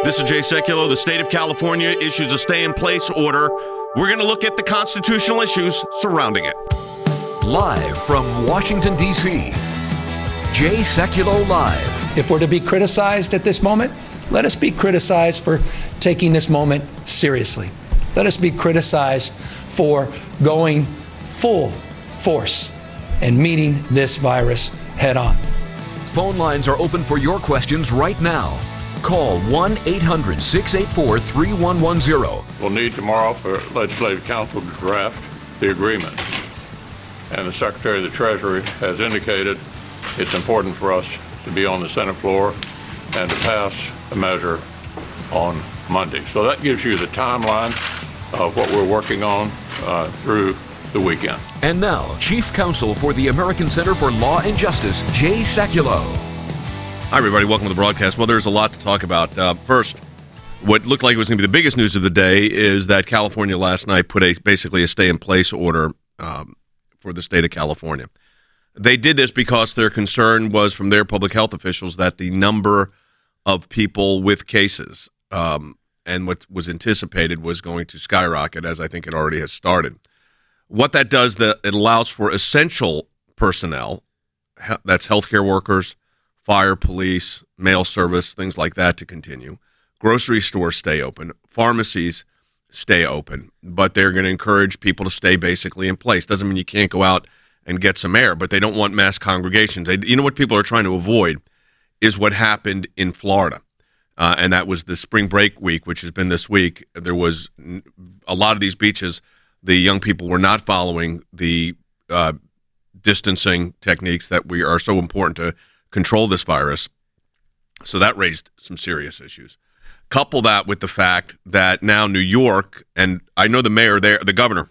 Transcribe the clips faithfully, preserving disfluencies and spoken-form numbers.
This is Jay Sekulow. The state of California issues a stay-in-place order. We're going to look at the constitutional issues surrounding it. Live from Washington, D C, Jay Sekulow Live. If we're to be criticized at this moment, let us be criticized for taking this moment seriously. Let us be criticized for going full force and meeting this virus head on. Phone lines are open for your questions right now. Call one eight hundred, six eight four, three one one zero. We'll need tomorrow for Legislative Council to draft the agreement. And the Secretary of the Treasury has indicated it's important for us to be on the Senate floor and to pass a measure on Monday. So that gives you the timeline of what we're working on uh, through the weekend. And now, Chief Counsel for the American Center for Law and Justice, Jay Sekulow. Hi, everybody. Welcome to the broadcast. Well, there's a lot to talk about. Uh, first, what looked like it was going to be the biggest news of the day is that California last night put a basically a stay-in-place order um, for the state of California. They did this because their concern was from their public health officials that the number of people with cases um, and what was anticipated was going to skyrocket, as I think it already has started. What that does, the, it allows for essential personnel, that's healthcare workers, fire, police, mail service, things like that to continue. Grocery stores stay open. Pharmacies stay open. But they're going to encourage people to stay basically in place. Doesn't mean you can't go out and get some air, but they don't want mass congregations. They, you know what people are trying to avoid is what happened in Florida. Uh, and that was the spring break week, which has been this week. There was a lot of these beaches, the young people were not following the uh, distancing techniques that we are so important to control this virus. So that raised some serious issues. Couple that with the fact that now New York, and I know the mayor there, the governor,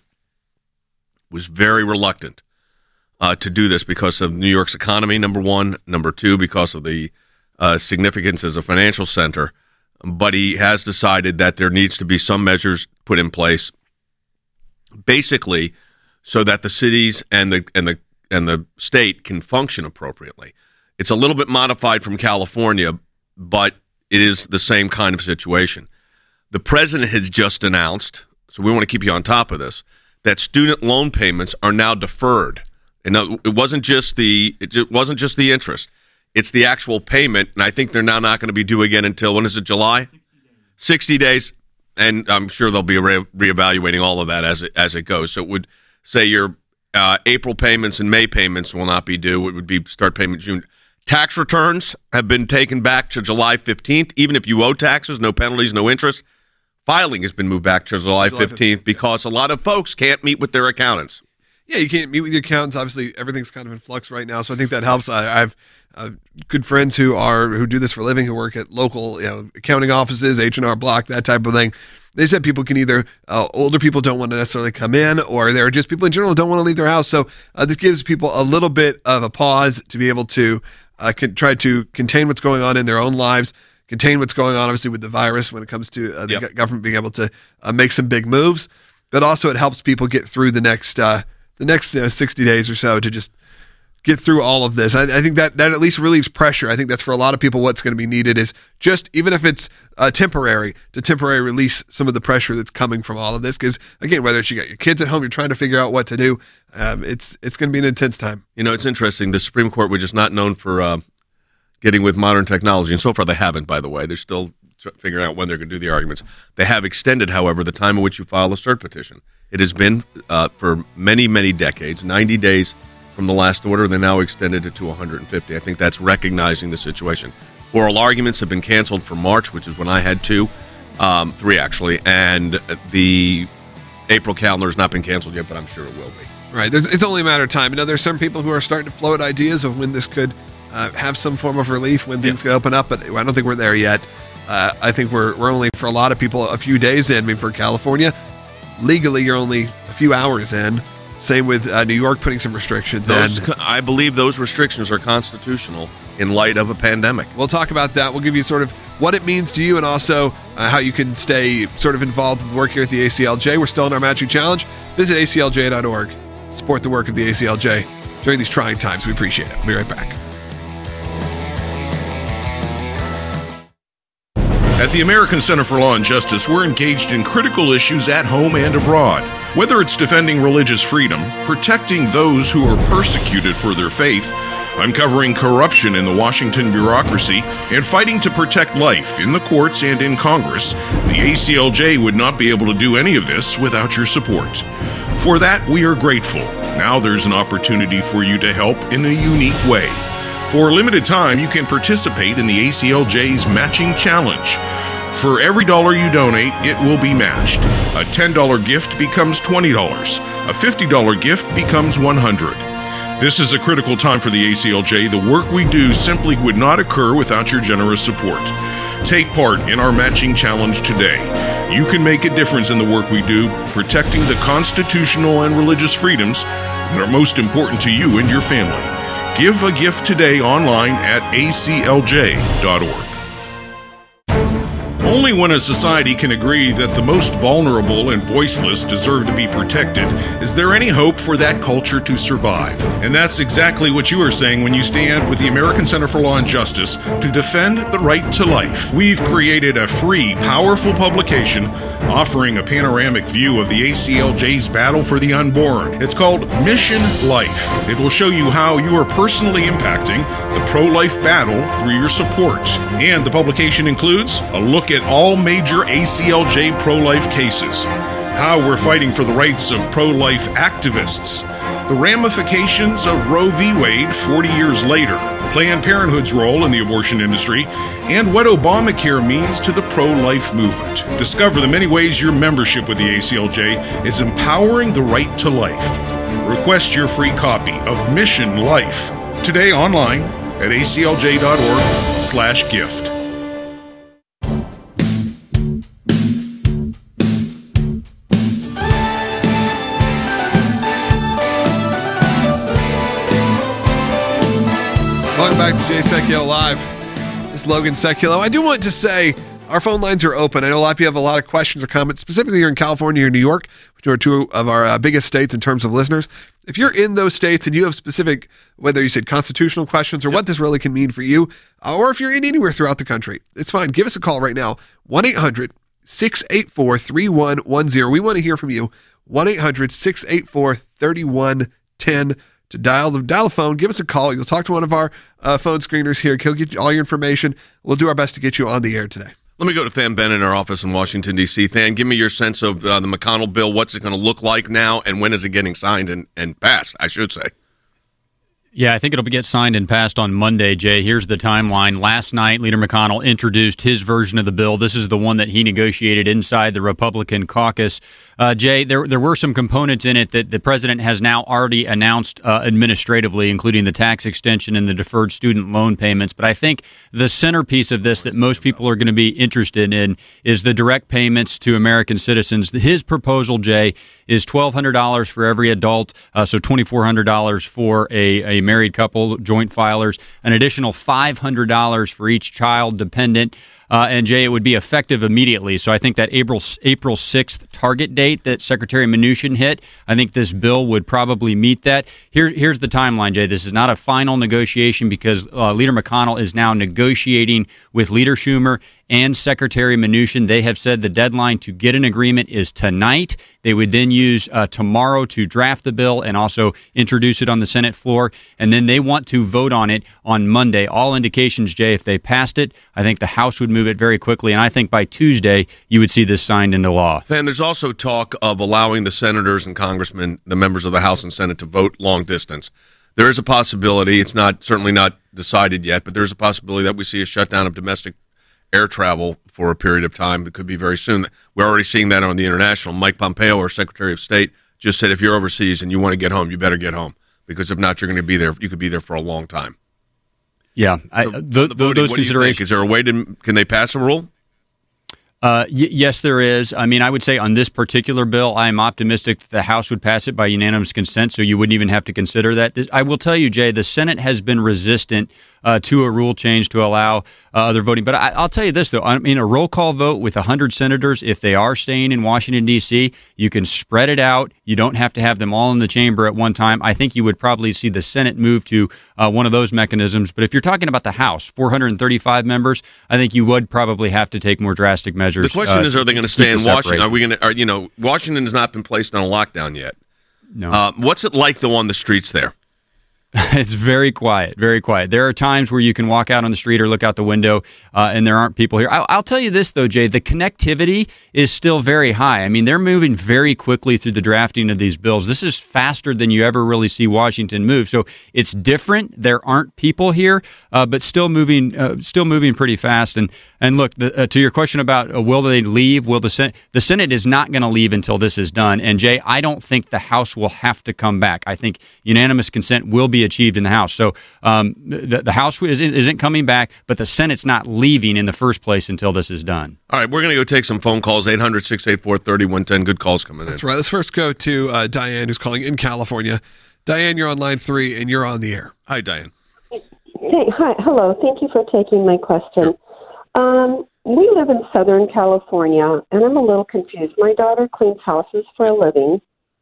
was very reluctant uh, to do this because of New York's economy, number one. Number two, because of the uh, significance as a financial center. But he has decided that there needs to be some measures put in place, basically, so that the cities and the and the and the state can function appropriately. It's a little bit modified from California, but it is the same kind of situation. The president has just announced, so we want to keep you on top of this, that student loan payments are now deferred. And it wasn't just the it wasn't just the interest; it's the actual payment. And I think they're now not going to be due again until, when is it? July? Sixty days. Sixty days, and I'm sure they'll be re- reevaluating all of that as it as it goes. So it would say your uh, April payments and May payments will not be due. It would be start payment June. Tax returns have been taken back to July fifteenth. Even if you owe taxes, no penalties, no interest. Filing has been moved back to July fifteenth because a lot of folks can't meet with their accountants. Yeah, you can't meet with your accountants. Obviously, everything's kind of in flux right now, so I think that helps. I, I have uh, good friends who are who do this for a living, who work at local, you know, accounting offices, H and R Block, that type of thing. They said people can either, uh, older people don't want to necessarily come in, or there are just people in general who don't want to leave their house. So uh, this gives people a little bit of a pause to be able to uh, can try to contain what's going on in their own lives, contain what's going on, obviously, with the virus when it comes to uh, the yep. government being able to uh, make some big moves. But also it helps people get through the next uh, the next you know, sixty days or so to just get through all of this. I, I think that, that at least relieves pressure. I think that's for a lot of people what's going to be needed is just, even if it's uh, temporary, to temporarily release some of the pressure that's coming from all of this. Because, again, whether it's you got your kids at home, you're trying to figure out what to do, um, it's it's going to be an intense time. You know, it's interesting. The Supreme Court, which is not known for uh, getting with modern technology, and so far they haven't, by the way. They're still figuring out when they're going to do the arguments. They have extended, however, the time in which you file a cert petition. It has been uh, for many, many decades, ninety days from the last order. They now extended it to one hundred fifty. I think that's recognizing the situation. Oral arguments have been canceled for March, which is when I had two, um, three actually, and the April calendar has not been canceled yet, but I'm sure it will be. Right. There's, it's only a matter of time. You know, there's some people who are starting to float ideas of when this could uh, have some form of relief, when things yeah. could open up, but I don't think we're there yet. Uh, I think we're we're only, for a lot of people, a few days in. I mean, for California, legally, you're only a few hours in. Same with uh, New York putting some restrictions those, in. I believe those restrictions are constitutional in light of a pandemic. We'll talk about that. We'll give you sort of what it means to you and also uh, how you can stay sort of involved with work here at the A C L J. We're still in our Magic Challenge. Visit A C L J dot org. Support the work of the A C L J during these trying times. We appreciate it. We'll be right back. At the American Center for Law and Justice, we're engaged in critical issues at home and abroad. Whether it's defending religious freedom, protecting those who are persecuted for their faith, uncovering corruption in the Washington bureaucracy, and fighting to protect life in the courts and in Congress, the A C L J would not be able to do any of this without your support. For that, we are grateful. Now there's an opportunity for you to help in a unique way. For a limited time, you can participate in the A C L J's Matching Challenge. For every dollar you donate, it will be matched. A ten dollars gift becomes twenty dollars. A fifty dollars gift becomes one hundred dollars. This is a critical time for the A C L J. The work we do simply would not occur without your generous support. Take part in our matching challenge today. You can make a difference in the work we do, protecting the constitutional and religious freedoms that are most important to you and your family. Give a gift today online at A C L J dot org. Only when a society can agree that the most vulnerable and voiceless deserve to be protected is there any hope for that culture to survive. And that's exactly what you are saying when you stand with the American Center for Law and Justice to defend the right to life. We've created a free, powerful publication offering a panoramic view of the A C L J's battle for the unborn. It's called Mission Life. It will show you how you are personally impacting the pro-life battle through your support. And the publication includes a look at all major A C L J pro-life cases, how we're fighting for the rights of pro-life activists, the ramifications of Roe v. Wade forty years later, Planned Parenthood's role in the abortion industry, and what Obamacare means to the pro-life movement. Discover the many ways your membership with the A C L J is empowering the right to life. Request your free copy of Mission Life today online at A C L J dot org slash gift. Welcome back to Jay Sekulow Live. This is Logan Sekulow. I do want to say our phone lines are open. I know a lot of people have a lot of questions or comments, specifically here in California or New York, which are two of our uh, biggest states in terms of listeners. If you're in those states and you have specific, whether you said constitutional questions or yep. what this really can mean for you, or if you're in anywhere throughout the country, it's fine. Give us a call right now, one eight hundred six eight four three one one zero. We want to hear from you, one eight hundred six eight four three one one zero. To dial the dial a phone, give us a call. You'll talk to one of our uh, phone screeners here. He'll get you all your information. We'll do our best to get you on the air today. Let me go to Than Bennett in our office in Washington, D C. Than, give me your sense of uh, the McConnell bill. What's it going to look like now, and when is it getting signed and, and passed, I should say? Yeah, I think it'll get signed and passed on Monday, Jay. Here's the timeline. Last night, Leader McConnell introduced his version of the bill. This is the one that he negotiated inside the Republican caucus. Uh, Jay, there there were some components in it that the president has now already announced uh, administratively, including the tax extension and the deferred student loan payments. But I think the centerpiece of this that most people are going to be interested in is the direct payments to American citizens. His proposal, Jay, is twelve hundred dollars for every adult, uh, so twenty-four hundred dollars for a, a married couple, joint filers, an additional five hundred dollars for each child dependent. Uh, and, Jay, it would be effective immediately. So I think that April April sixth target date that Secretary Mnuchin hit, I think this bill would probably meet that. Here, here's the timeline, Jay. This is not a final negotiation because uh, Leader McConnell is now negotiating with Leader Schumer and Secretary Mnuchin. They have said the deadline to get an agreement is tonight. They would then use uh, tomorrow to draft the bill and also introduce it on the Senate floor. And then they want to vote on it on Monday. All indications, Jay, if they passed it, I think the House would move it very quickly. And I think by Tuesday, you would see this signed into law. And there's also talk of allowing the senators and congressmen, the members of the House and Senate, to vote long distance. There is a possibility, it's not certainly not decided yet, but there's a possibility that we see a shutdown of domestic air travel for a period of time. It could be very soon. We're already seeing that on the international. Mike Pompeo, our Secretary of State, just said if you're overseas and you want to get home, you better get home, because if not, you're going to be there. You could be there for a long time. Yeah, I, so, the, the voting, those what considerations. Is there a way to? Can they pass a rule? Uh, y- yes, there is. I mean, I would say on this particular bill, I am optimistic that the House would pass it by unanimous consent, so you wouldn't even have to consider that. I will tell you, Jay, the Senate has been resistant uh, to a rule change to allow uh, other voting. But I, I'll tell you this, though. I mean, a roll call vote with one hundred senators, if they are staying in Washington, D C, you can spread it out. You don't have to have them all in the chamber at one time. I think you would probably see the Senate move to uh, one of those mechanisms. But if you're talking about the House, four hundred thirty-five members, I think you would probably have to take more drastic measures. The question uh, is, are they going to to stay in the Washington? separation. Are we going to? Are, you know, Washington has not been placed on a lockdown yet. No. Uh, what's it like, though, on the streets there? It's very quiet, very quiet. There are times where you can walk out on the street or look out the window uh, and there aren't people here. I'll, I'll tell you this, though, Jay, the connectivity is still very high. I mean, they're moving very quickly through the drafting of these bills. This is faster than you ever really see Washington move. So it's different. There aren't people here, uh, but still moving uh, still moving pretty fast. And and look, the, uh, to your question about uh, will they leave, will the Senate, the Senate is not going to leave until this is done. And, Jay, I don't think the House will have to come back. I think unanimous consent will be achieved in the House. So um, the, the House isn't, isn't coming back, but the Senate's not leaving in the first place until this is done. All right, we're going to go take some phone calls, eight hundred, six eight four, three one one zero. Good calls coming in. That's right. Let's first go to uh, Diane, who's calling in California. Diane, you're on line three, and you're on the air. Hi, Diane. Hey, hi. Hello. Thank you for taking my question. Sure. Um, we live in Southern California, and I'm a little confused. My daughter cleans houses for a living,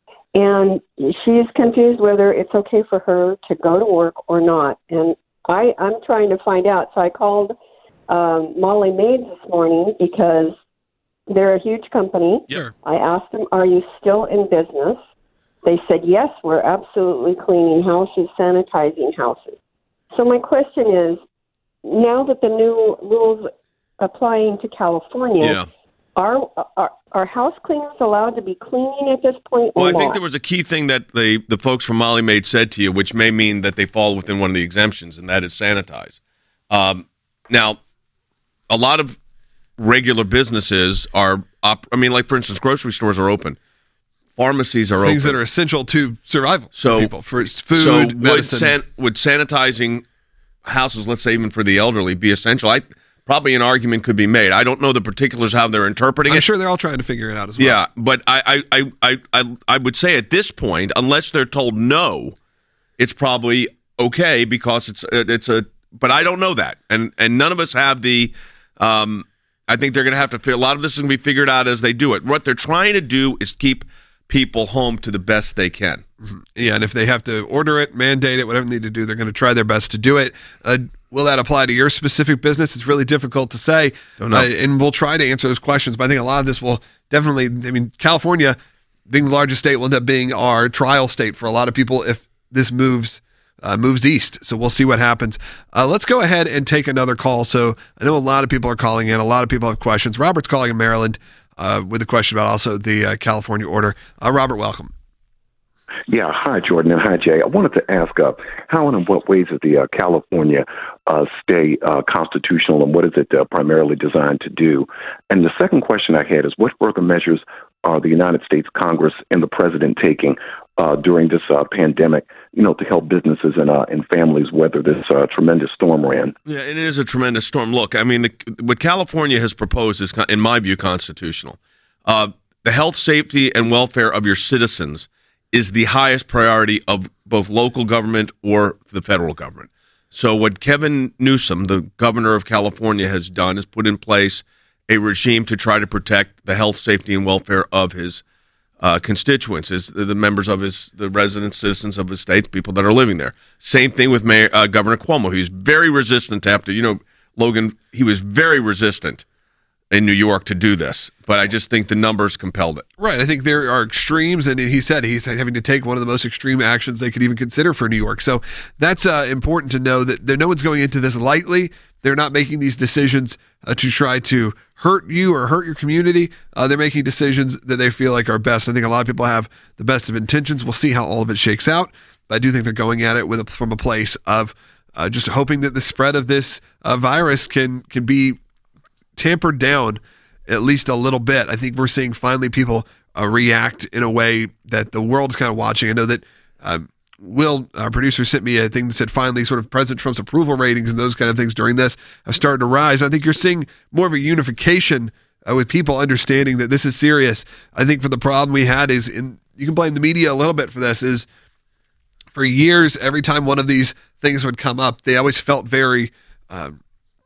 and she's confused whether it's okay for her to go to work or not. And I, I'm trying to find out. So I called um, Molly Maids this morning because they're a huge company. Sure. I asked them, are you still in business? They said, yes, we're absolutely cleaning houses, sanitizing houses. So my question is, now that the new rules applying to California, Yeah. Are, are are house cleaners allowed to be cleaning at this point? Or Well, I think not? there was a key thing that the, the folks from Molly Maid said to you, which may mean that they fall within one of the exemptions, and that is sanitize. Um, now, a lot of regular businesses are, op- I mean, like, for instance, grocery stores are open. Pharmacies are Things open. that are essential to survival So- for people, for food, so would, medicine. san- would sanitizing houses, let's say even for the elderly, be essential? I Probably an argument could be made. I don't know the particulars how they're interpreting I'm it. sure they're all trying to figure it out as well. Yeah, but I, I, I, I, I would say at this point, unless they're told no, it's probably okay because it's it's a. But I don't know that, and and none of us have the. Um, I think they're going to have to. Figure, a lot of this is going to be figured out as they do it. What they're trying to do is keep people home to the best they can. Mm-hmm. Yeah, and if they have to order it, mandate it, whatever they need to do, they're going to try their best to do it. Uh, will that apply to your specific business? It's really difficult to say. Don't know. Uh, and we'll try to answer those questions, but I think a lot of this will definitely, I mean, California, being the largest state, will end up being our trial state for a lot of people if this moves uh, moves east. So we'll see what happens. Uh, let's go ahead and take another call. So I know a lot of people are calling in. A lot of people have questions. Robert's calling in Maryland uh, with a question about also the uh, California order. Uh, Robert, welcome. Yeah, hi, Jordan, and hi, Jay. I wanted to ask uh, how and in what ways is the uh, California uh, stay uh, constitutional, and what is it uh, primarily designed to do? And the second question I had is, what further measures are the United States Congress and the President taking uh, during this uh, pandemic, you know, to help businesses and, uh, and families weather this uh, tremendous storm ran? Yeah, it is a tremendous storm. Look, I mean, the, what California has proposed is, in my view, constitutional. Uh, the health, safety, and welfare of your citizens is the highest priority of both local government or the federal government. So what Kevin Newsom, the governor of California, has done is put in place a regime to try to protect the health, safety, and welfare of his uh, constituents, his, the members of his, the residents, citizens of his states, people that are living there. Same thing with Mayor, uh, Governor Cuomo. He was very resistant after, you know, Logan, he was very resistant in New York to do this, but I just think the numbers compelled it. Right. I think there are extremes, and he said he's having to take one of the most extreme actions they could even consider for New York. So that's uh, important to know that there, no one's going into this lightly. They're not making these decisions uh, to try to hurt you or hurt your community. Uh, they're making decisions that they feel like are best. I think a lot of people have the best of intentions. We'll see how all of it shakes out. But I do think they're going at it with a, from a place of uh, just hoping that the spread of this uh, virus can can be tampered down at least a little bit. I think we're seeing finally people uh, react in a way that the world's kind of watching. I know that um, Will, our producer, sent me a thing that said finally sort of President Trump's approval ratings and those kind of things during this have started to rise. I think you're seeing more of a unification uh, with people understanding that this is serious. I think for the problem we had is, in, you can blame the media a little bit for this, is for years, every time one of these things would come up, they always felt very... Um,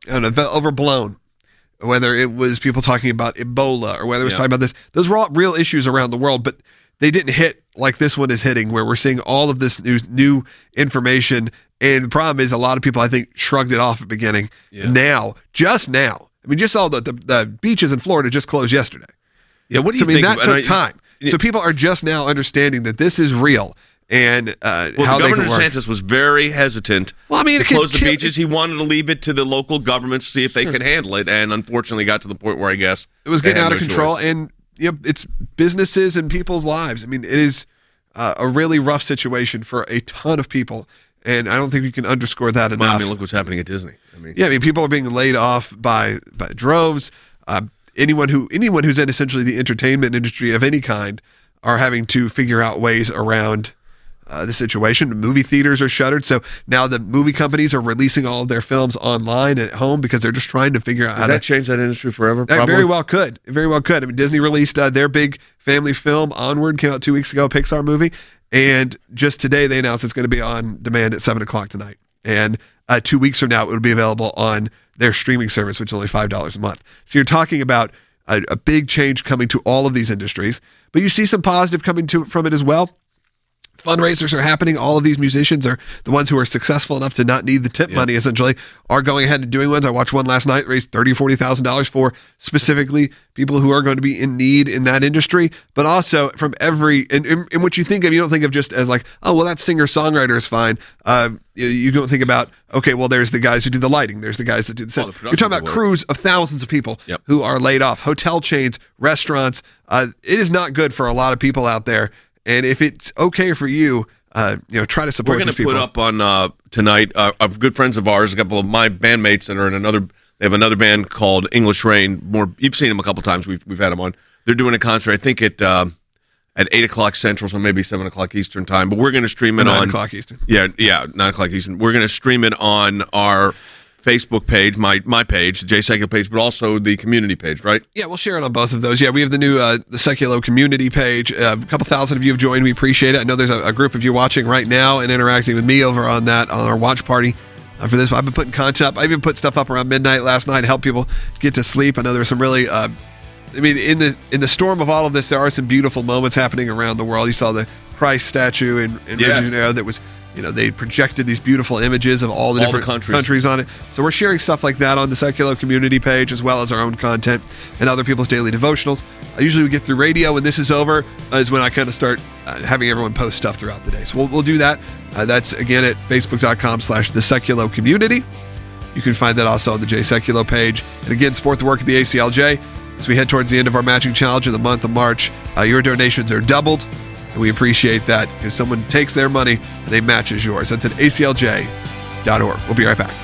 I don't know, overblown. Whether it was people talking about Ebola or whether it was Yeah. talking about this, those were all real issues around the world, but they didn't hit like this one is hitting, where we're seeing all of this new new information. And the problem is, a lot of people, I think, shrugged it off at the beginning. Yeah. Now, just now, I mean, just all the, the the beaches in Florida just closed yesterday. Yeah, what do So, you I mean, think? that took and I- time. Yeah. So people are just now understanding that this is real and uh, Well, how the they Governor can work. DeSantis was very hesitant Well, I mean, to it could close the kill- beaches. He wanted to leave it to the local governments to see if they Sure. could handle it, and unfortunately got to the point where I guess It was they getting had out of no control, choice. and you know, it's businesses and people's lives. I mean, it is uh, a really rough situation for a ton of people, and I don't think we can underscore that Well, enough. I mean, look what's happening at Disney. I mean, Yeah, I mean, people are being laid off by by droves. Uh, anyone who anyone who's in essentially the entertainment industry of any kind are having to figure out ways around uh, the situation. Movie theaters are shuttered, so now the movie companies are releasing all of their films online at home because they're just trying to figure out Does how that to change that industry forever? That Probably. very well could. It very well could. I mean, Disney released uh, their big family film, Onward, came out two weeks ago, a Pixar movie. And just today they announced it's going to be on demand at seven o'clock tonight. And uh, two weeks from now, it will be available on their streaming service, which is only five dollars a month. So you're talking about a, a big change coming to all of these industries. But you see some positive coming to from it as well. Fundraisers are happening. All of these musicians are the ones who are successful enough to not need the tip Yeah. money, essentially, are going ahead and doing ones. I watched one last night, raised thirty thousand dollars, forty thousand dollars for specifically people who are going to be in need in that industry, but also from every, in, in, in what you think of, you don't think of just as like, oh, well, that singer-songwriter is fine. Uh, you, you don't think about, okay, well, there's the guys who do the lighting. There's the guys that do the sets. Oh, the You're talking about production crews of thousands of people Yep. who are laid off, hotel chains, restaurants. Uh, it is not good for a lot of people out there. And if it's okay for you, uh, you know, try to support We're going these to people. put up on uh, tonight uh, of good friends of ours, a couple of my bandmates that are in another. They have another band called English Rain. More, you've seen them a couple times. We've we've had them on. They're doing a concert. I think at um, at eight o'clock Central, so maybe seven o'clock Eastern time. But we're going to stream it Nine on o'clock Eastern. Yeah, yeah, nine o'clock Eastern. We're going to stream it on our Facebook page, my my page, the Jay Sekulow page, but also the community page, right? Yeah, we'll share it on both of those. Yeah, we have the new uh, the Sekulow community page. Uh, a couple thousand of you have joined. We appreciate it. I know there's a, a group of you watching right now and interacting with me over on that on our watch party. Uh, for this, I've been putting content up. I even put stuff up around midnight last night to help people get to sleep. I know there's some really, uh, I mean, in the in the storm of all of this, there are some beautiful moments happening around the world. You saw the Christ statue in, in Rio Yes. de Janeiro that was, you know, they projected these beautiful images of all the All the different countries. countries on it. So we're sharing stuff like that on the Sekulow community page, as well as our own content and other people's daily devotionals. Uh, usually we get through radio. When this is over uh, is when I kind of start uh, having everyone post stuff throughout the day. So we'll, we'll do that. Uh, that's, again, at facebook.com slash the Sekulow community. You can find that also on the Jay Sekulow page. And again, support the work of the A C L J. As we head towards the end of our matching challenge in the month of March, uh, your donations are doubled. And we appreciate that because someone takes their money and they match as yours. That's at A C L J dot org. We'll be right back.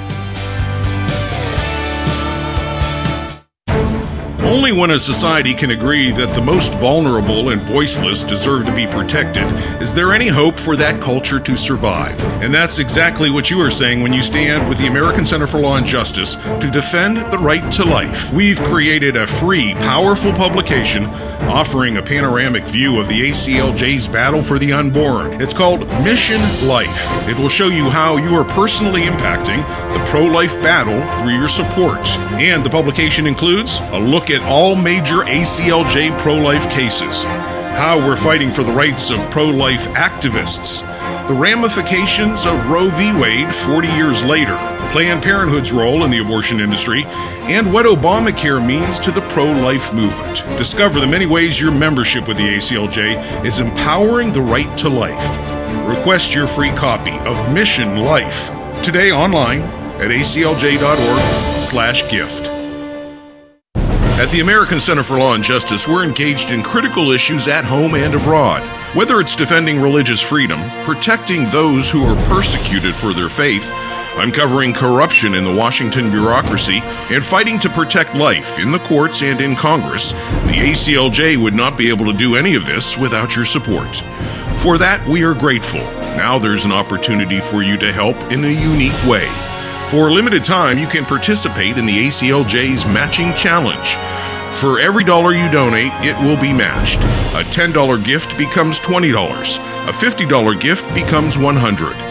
Only when a society can agree that the most vulnerable and voiceless deserve to be protected is there any hope for that culture to survive. And that's exactly what you are saying when you stand with the American Center for Law and Justice to defend the right to life. We've created a free, powerful publication offering a panoramic view of the A C L J's battle for the unborn. It's called Mission Life. It will show you how you are personally impacting the pro-life battle through your support. And the publication includes a look at all major A C L J pro-life cases, how we're fighting for the rights of pro-life activists, the ramifications of Roe v. Wade forty years later, Planned Parenthood's role in the abortion industry, and what Obamacare means to the pro-life movement. Discover the many ways your membership with the A C L J is empowering the right to life. Request your free copy of Mission Life today online at A C L J dot org slash gift. At the American Center for Law and Justice, we're engaged in critical issues at home and abroad. Whether it's defending religious freedom, protecting those who are persecuted for their faith, uncovering corruption in the Washington bureaucracy, and fighting to protect life in the courts and in Congress, the A C L J would not be able to do any of this without your support. For that, we are grateful. Now there's an opportunity for you to help in a unique way. For a limited time, you can participate in the A C L J's Matching Challenge. For every dollar you donate, it will be matched. A ten dollars gift becomes twenty dollars. A fifty dollars gift becomes one hundred dollars.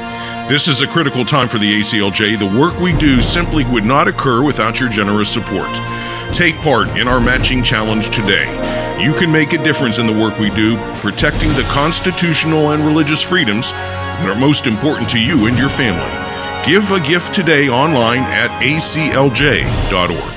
This is a critical time for the A C L J. The work we do simply would not occur without your generous support. Take part in our matching challenge today. You can make a difference in the work we do, protecting the constitutional and religious freedoms that are most important to you and your family. Give a gift today online at A C L J dot org.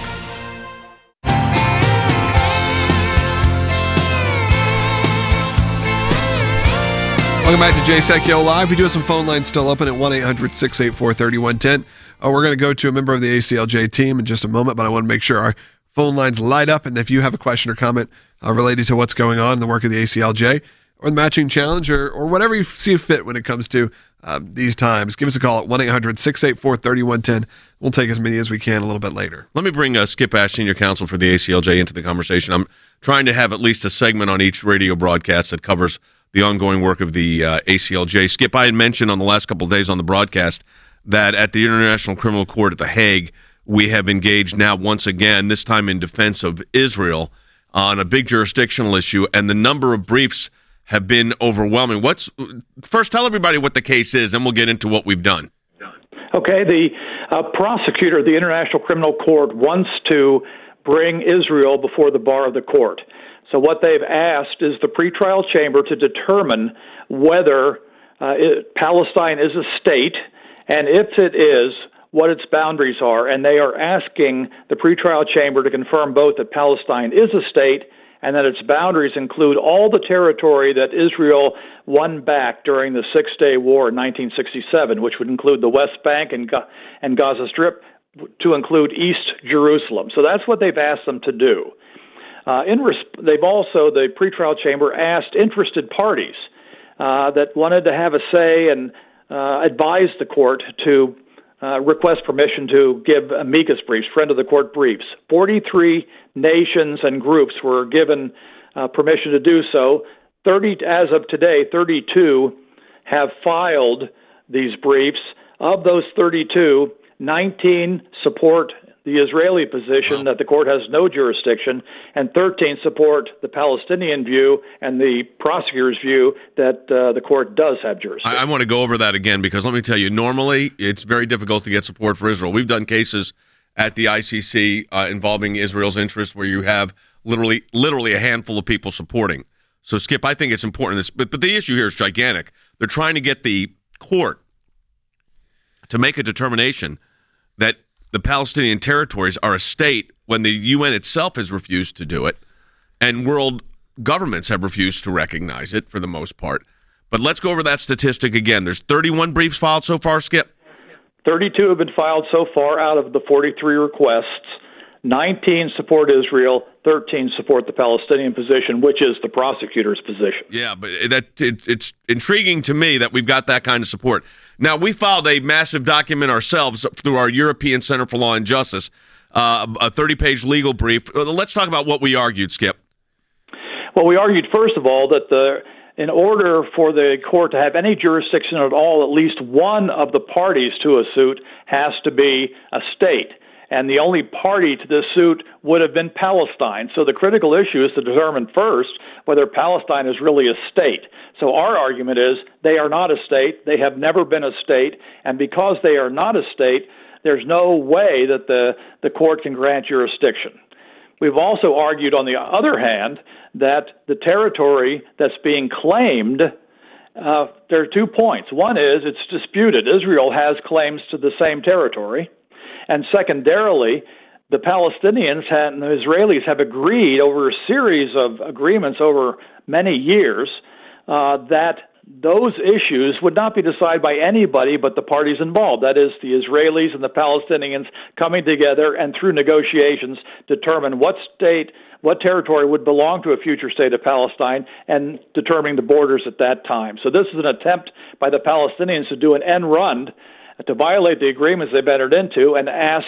Welcome back to Jay Sekulow Live. We do have some phone lines still open at one eight hundred six eight four three one one zero. Uh, we're going to go to a member of the A C L J team in just a moment, but I want to make sure our phone lines light up. And if you have a question or comment uh, related to what's going on in the work of the A C L J or the matching challenge or, or whatever you see fit when it comes to um, these times, give us a call at one eight hundred six eight four three one one zero. We'll take as many as we can a little bit later. Let me bring uh, Skip Ash, Senior Counsel for the A C L J, into the conversation. I'm trying to have at least a segment on each radio broadcast that covers the ongoing work of the uh, A C L J. Skip, I had mentioned on the last couple of days on the broadcast that at the International Criminal Court at The Hague, we have engaged now once again, this time in defense of Israel, on a big jurisdictional issue, and the number of briefs have been overwhelming. What's first, tell everybody what the case is, and we'll get into what we've done. Okay, the uh, prosecutor of the International Criminal Court wants to bring Israel before the bar of the court. So what they've asked is the pretrial chamber to determine whether uh, it, Palestine is a state, and if it is, what its boundaries are. And they are asking the pretrial chamber to confirm both that Palestine is a state and that its boundaries include all the territory that Israel won back during the Six-Day War in nineteen sixty-seven, which would include the West Bank and, Ga- and Gaza Strip, to include East Jerusalem. So that's what they've asked them to do. Uh, in resp- they've also, the pretrial chamber asked interested parties uh, that wanted to have a say and uh, advise the court to uh, request permission to give amicus briefs, friend of the court briefs. forty-three nations and groups were given uh, permission to do so. thirty, as of today, thirty-two have filed these briefs. Of those thirty-two, nineteen support the Israeli position that the court has no jurisdiction, and thirteen support the Palestinian view and the prosecutor's view that uh, the court does have jurisdiction. I, I want to go over that again because let me tell you, normally it's very difficult to get support for Israel. We've done cases at the I C C uh, involving Israel's interests where you have literally literally a handful of people supporting. So, Skip, I think it's important. This, but, but the issue here is gigantic. They're trying to get the court to make a determination that the Palestinian territories are a state when the U N itself has refused to do it, and world governments have refused to recognize it for the most part. But let's go over that statistic again. There's thirty-one briefs filed so far, Skip? thirty-two have been filed so far out of the forty-three requests. nineteen support Israel, thirteen support the Palestinian position, which is the prosecutor's position. Yeah, but that it, it's intriguing to me that we've got that kind of support. Now, we filed a massive document ourselves through our European Center for Law and Justice, uh, a thirty-page legal brief. Let's talk about what we argued, Skip. Well, we argued, first of all, that the in order for the court to have any jurisdiction at all, at least one of the parties to a suit has to be a state. And the only party to this suit would have been Palestine. So the critical issue is to determine first whether Palestine is really a state. So our argument is they are not a state. They have never been a state. And because they are not a state, there's no way that the, the court can grant jurisdiction. We've also argued, on the other hand, that the territory that's being claimed, uh, there are two points. One is it's disputed. Israel has claims to the same territory. And secondarily, the Palestinians and the Israelis have agreed over a series of agreements over many years uh, that those issues would not be decided by anybody but the parties involved. That is, the Israelis and the Palestinians coming together and through negotiations determine what state, what territory would belong to a future state of Palestine and determining the borders at that time. So this is an attempt by the Palestinians to do an end run, to violate the agreements they've entered into and ask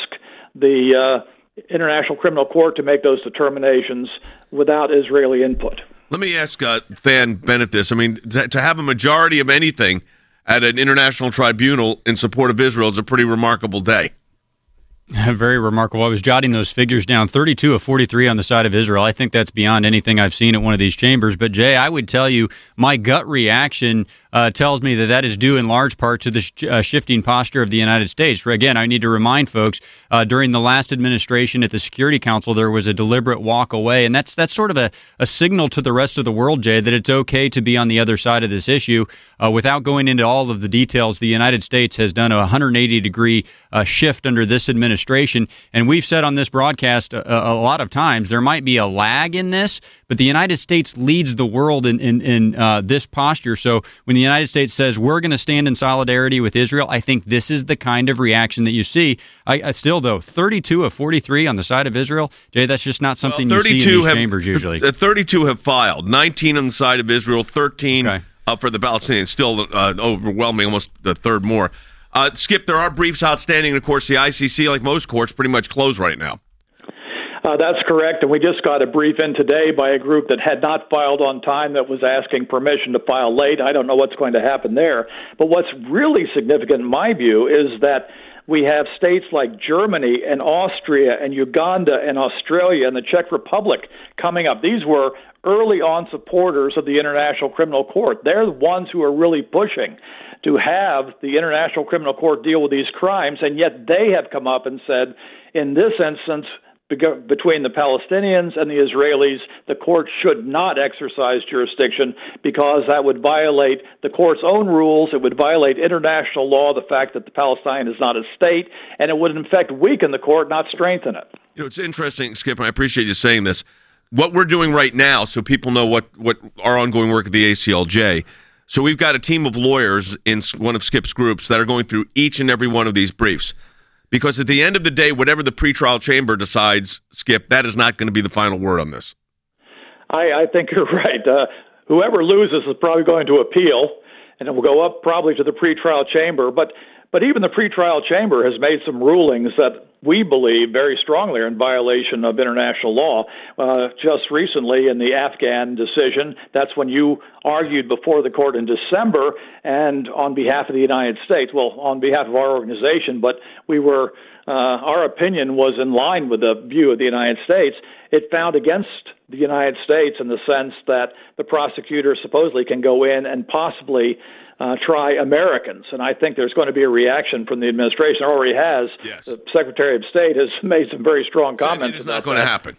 the uh, International Criminal Court to make those determinations without Israeli input. Let me ask uh, Than Bennett this. I mean, to, to have a majority of anything at an international tribunal in support of Israel is a pretty remarkable day. Very remarkable. I was jotting those figures down. thirty-two of forty-three on the side of Israel. I think that's beyond anything I've seen at one of these chambers. But, Jay, I would tell you my gut reaction uh, tells me that that is due in large part to the sh- uh, shifting posture of the United States. Again, I need to remind folks, uh, during the last administration at the Security Council, there was a deliberate walk away. And that's that's sort of a, a signal to the rest of the world, Jay, that it's okay to be on the other side of this issue. Uh, without going into all of the details, the United States has done a one hundred eighty degree uh, shift under this administration. And we've said on this broadcast a, a lot of times there might be a lag in this, but the United States leads the world in, in, in uh, this posture. So when the United States says we're going to stand in solidarity with Israel, I think this is the kind of reaction that you see. I, I still, though, thirty-two of forty-three on the side of Israel, Jay, that's just not something well, you see in these have, chambers usually. thirty-two have filed, nineteen on the side of Israel, thirteen okay. up for the Palestinians, still uh, overwhelming, almost the third more. Uh, Skip, there are briefs outstanding. Of course, the I C C, like most courts, pretty much closed right now. Uh, that's correct. And we just got a brief in today by a group that had not filed on time that was asking permission to file late. I don't know what's going to happen there. But what's really significant in my view is that we have states like Germany and Austria and Uganda and Australia and the Czech Republic coming up. These were early on supporters of the International Criminal Court. They're the ones who are really pushing to have the International Criminal Court deal with these crimes, and yet they have come up and said, in this instance, between the Palestinians and the Israelis, the court should not exercise jurisdiction because that would violate the court's own rules. It would violate international law, the fact that the Palestine is not a state, and it would, in fact, weaken the court, not strengthen it. You know, it's interesting, Skip, and I appreciate you saying this. What we're doing right now, so people know what, what our ongoing work at the A C L J. So we've got a team of lawyers in one of Skip's groups that are going through each and every one of these briefs. Because at the end of the day, whatever the pretrial chamber decides, Skip, that is not going to be the final word on this. I, I think you're right. Uh, whoever loses is probably going to appeal, and it will go up probably to the pretrial chamber. But but even the pretrial chamber has made some rulings that we believe very strongly are in violation of international law. Uh, just recently in the Afghan decision, that's when you argued before the court in December and on behalf of the United States, well, on behalf of our organization, but we were, uh, our opinion was in line with the view of the United States. It found against the United States in the sense that the prosecutor supposedly can go in and possibly Uh, try Americans. And I think there's going to be a reaction from the administration. There already has. Yes. The Secretary of State has made some very strong comments. It's not going to happen.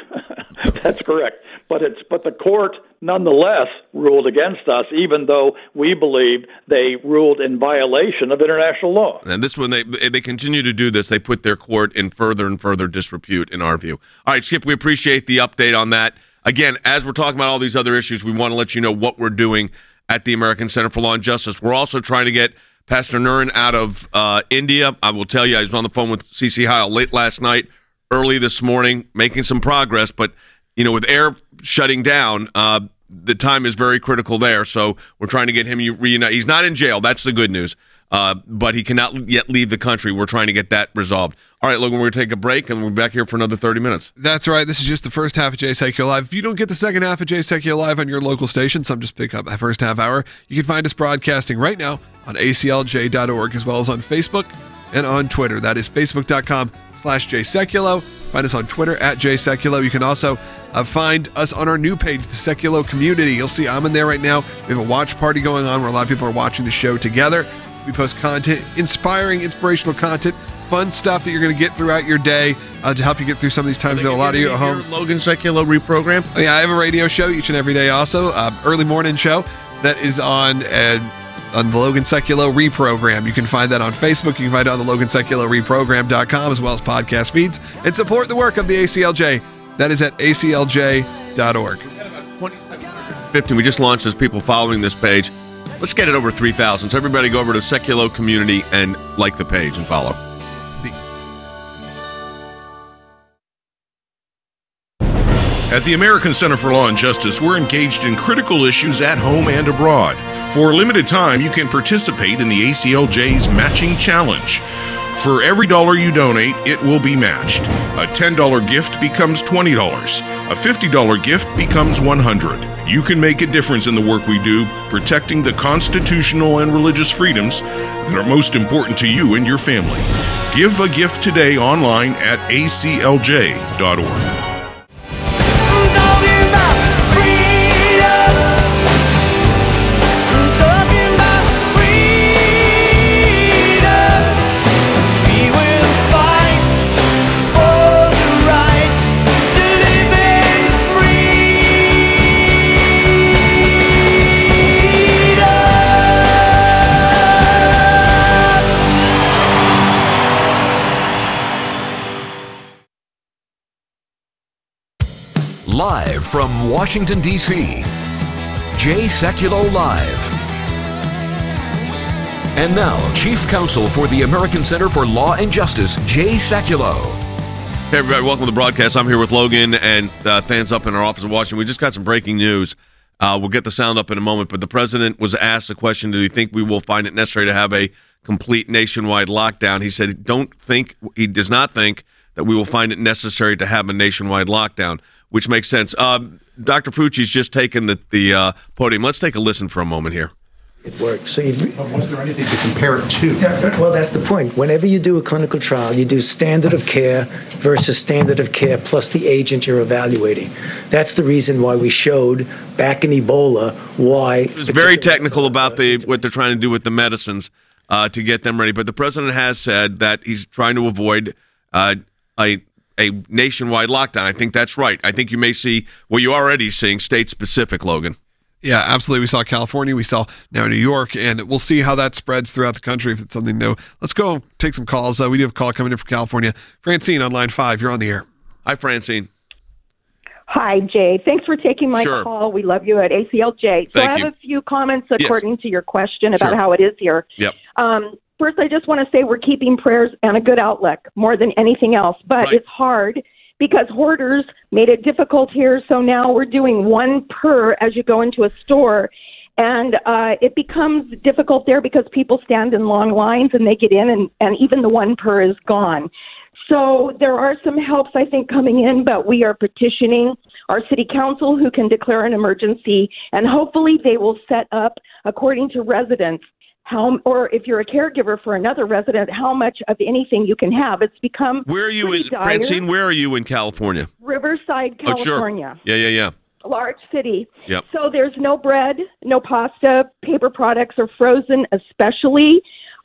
That's correct. But it's but the court nonetheless ruled against us, even though we believe they ruled in violation of international law. And this when they they continue to do this, they put their court in further and further disrepute, in our view. All right, Skip, we appreciate the update on that. Again, as we're talking about all these other issues, we want to let you know what we're doing at the American Center for Law and Justice. We're also trying to get Pastor Nurin out of uh, India. I will tell you, I was on the phone with C C Heil late last night, early this morning, making some progress. But, you know, with air shutting down, uh, the time is very critical there. So we're trying to get him reunited. He's not in jail. That's the good news. Uh, but he cannot yet leave the country. We're trying to get that resolved. All right, Logan, we're going to take a break, and we'll be back here for another thirty minutes. That's right. This is just the first half of Jay Sekulow Live. If you don't get the second half of Jay Sekulow Live on your local station, some just pick up that first half hour. You can find us broadcasting right now on A C L J dot org, as well as on Facebook and on Twitter. That is facebook.com slash Jay Sekulow. Find us on Twitter at Jay Sekulow. You can also uh, find us on our new page, the Sekulow Community. You'll see I'm in there right now. We have a watch party going on where a lot of people are watching the show together. We post content, inspiring, inspirational content, fun stuff that you're going to get throughout your day uh, to help you get through some of these times that a lot of you at home. Logan Sekulow reprogram? Oh, yeah, I have a radio show each and every day also, uh, early morning show that is on uh, on the Logan Sekulow reprogram. You can find that on Facebook. You can find it on the Logan Sekulow reprogram dot com as well as podcast feeds. And support the work of the A C L J. That is at A C L J dot org. fifteen. We just launched as people following this page. Let's get it over three thousand. So everybody go over to Sekulow Community and like the page and follow. At the American Center for Law and Justice, we're engaged in critical issues at home and abroad. For a limited time, you can participate in the A C L J's Matching Challenge. For every dollar you donate, it will be matched. A ten dollar gift becomes twenty dollars. A fifty dollar gift becomes one hundred dollars. You can make a difference in the work we do, protecting the constitutional and religious freedoms that are most important to you and your family. Give a gift today online at a c l j dot org. Live from Washington, D C, Jay Sekulow Live. And now, Chief Counsel for the American Center for Law and Justice, Jay Sekulow. Hey, everybody, welcome to the broadcast. I'm here with Logan and uh, fans up in our office in Washington. We just got some breaking news. Uh, we'll get the sound up in a moment, but the president was asked the question, do you think we will find it necessary to have a complete nationwide lockdown? He said, don't think, he does not think that we will find it necessary to have a nationwide lockdown, which makes sense. Um, Doctor Fauci's just taken the, the uh, podium. Let's take a listen for a moment here. It works. So you, was there anything to compare it to? Yeah, well, that's the point. Whenever you do a clinical trial, you do standard of care versus standard of care plus the agent you're evaluating. That's the reason why we showed back in Ebola why. It was very technical about the what they're trying to do with the medicines uh, to get them ready. But the president has said that he's trying to avoid uh, a a nationwide lockdown. I think that's right. I think you may see, well, you're already seeing state-specific, Logan. Yeah, absolutely. We saw California. We saw now New York, and we'll see how that spreads throughout the country if it's something new. Let's go take some calls. Uh, we do have a call coming in from California. Francine on line five. You're on the air. Hi, Francine. Hi, Jay. Thanks for taking my sure. call. We love you at A C L J. So Thank I have you. a few comments according yes. to your question about sure. how it is here. Yep. Um, first, I just want to say we're keeping prayers and a good outlook more than anything else, but right. it's hard because hoarders made it difficult here. So now we're doing one per as you go into a store. And uh, it becomes difficult there because people stand in long lines and they get in and, and even the one per is gone. So there are some helps, I think, coming in, but we are petitioning our city council who can declare an emergency, and hopefully they will set up, according to residents, how, or if you're a caregiver for another resident, how much of anything you can have. It's become Where are you in, dire. Francine, where are you in California? Riverside, California. Oh, sure. Yeah, yeah, yeah. Large city. Yep. So there's no bread, no pasta, paper products are frozen, especially.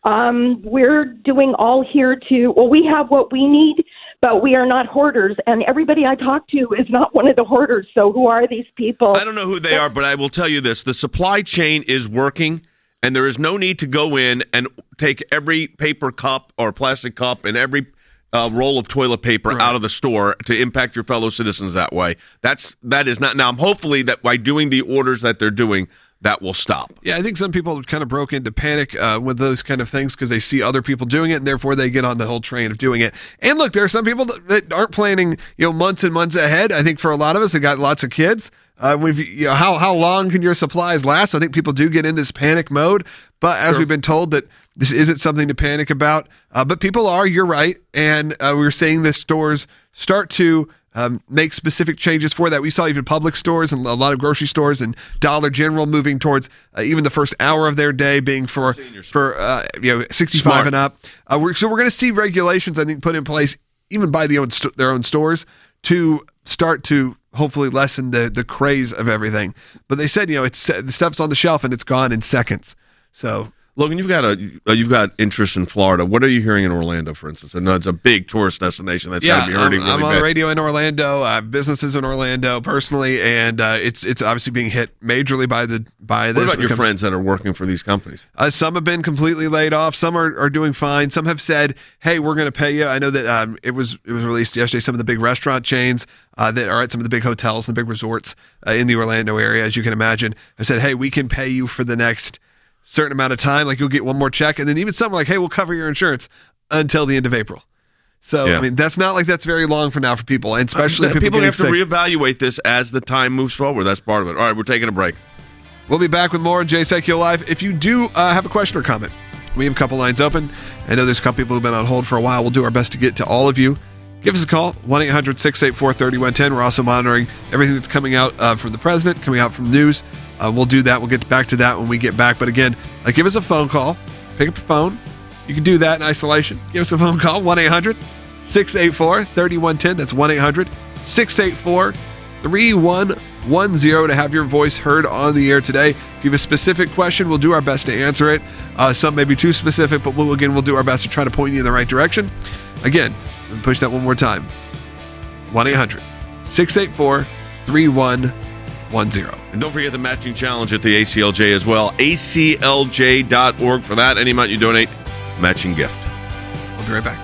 Um, we're doing all here to, well, we have what we need, but we are not hoarders. And everybody I talk to is not one of the hoarders. So who are these people? I don't know who they are, but I will tell you this. The supply chain is working, and there is no need to go in and take every paper cup or plastic cup and every uh, roll of toilet paper right. out of the store to impact your fellow citizens that way. That's, that is not. Now, hopefully that by doing the orders that they're doing, that will stop. Yeah, I think some people kind of broke into panic uh, with those kind of things because they see other people doing it, and therefore they get on the whole train of doing it. And look, there are some people that, that aren't planning, you know, months and months ahead. I think for a lot of us that got lots of kids, uh, we've, you know, how how long can your supplies last? I think people do get in this panic mode, but as sure. we've been told that this isn't something to panic about. Uh, but people are, you're right, and uh, we're seeing the stores start to Um, make specific changes for that. We saw even Publix stores and a lot of grocery stores and Dollar General moving towards uh, even the first hour of their day being for for uh, you know sixty-five Smart. And up. Uh, we're, so we're going to see regulations, I think, put in place even by the own st- their own stores to start to hopefully lessen the the craze of everything. But they said, you know, it's the stuff's on the shelf and it's gone in seconds. So. Logan, you've got a you've got interest in Florida. What are you hearing in Orlando, for instance? I know it's a big tourist destination. That's yeah, got to be hurting I'm, really I'm on bad. the radio in Orlando. Uh, businesses in Orlando, personally, and uh, it's it's obviously being hit majorly by the by this. What about your comes, friends that are working for these companies? Uh, some have been completely laid off. Some are, are doing fine. Some have said, "Hey, we're going to pay you." I know that um, it was it was released yesterday. Some of the big restaurant chains uh, that are at some of the big hotels and the big resorts uh, in the Orlando area, as you can imagine, have said, "Hey, we can pay you for the next certain amount of time, like you'll get one more check," and then even some are like, "Hey, we'll cover your insurance until the end of April." So yeah. I mean, that's not like that's very long for now for people, and especially uh, people, people have sick. to reevaluate this as the time moves forward. That's part of it. All right, we're taking a break. We'll be back with more Jay Sekulow Live. If you do uh, have a question or comment, We have a couple lines open. I know there's a couple people who've been on hold for a while. We'll do our best to get to all of you. Give us a call, one eight hundred six eight four three one one zero. We're also monitoring everything that's coming out uh, from the president, coming out from news. Uh, we'll do that. We'll get back to that when we get back. But again, uh, give us a phone call. Pick up your phone. You can do that in isolation. Give us a phone call, one eight hundred six eight four three one one zero. That's one eight hundred six eight four three one one zero to have your voice heard on the air today. If you have a specific question, we'll do our best to answer it. Uh, some may be too specific, but we'll, again, we'll do our best to try to point you in the right direction. Again, let me push that one more time. one eight hundred six eight four three one one zero. And don't forget the matching challenge at the A C L J as well. A C L J dot org for that. Any amount you donate, matching gift. We'll be right back.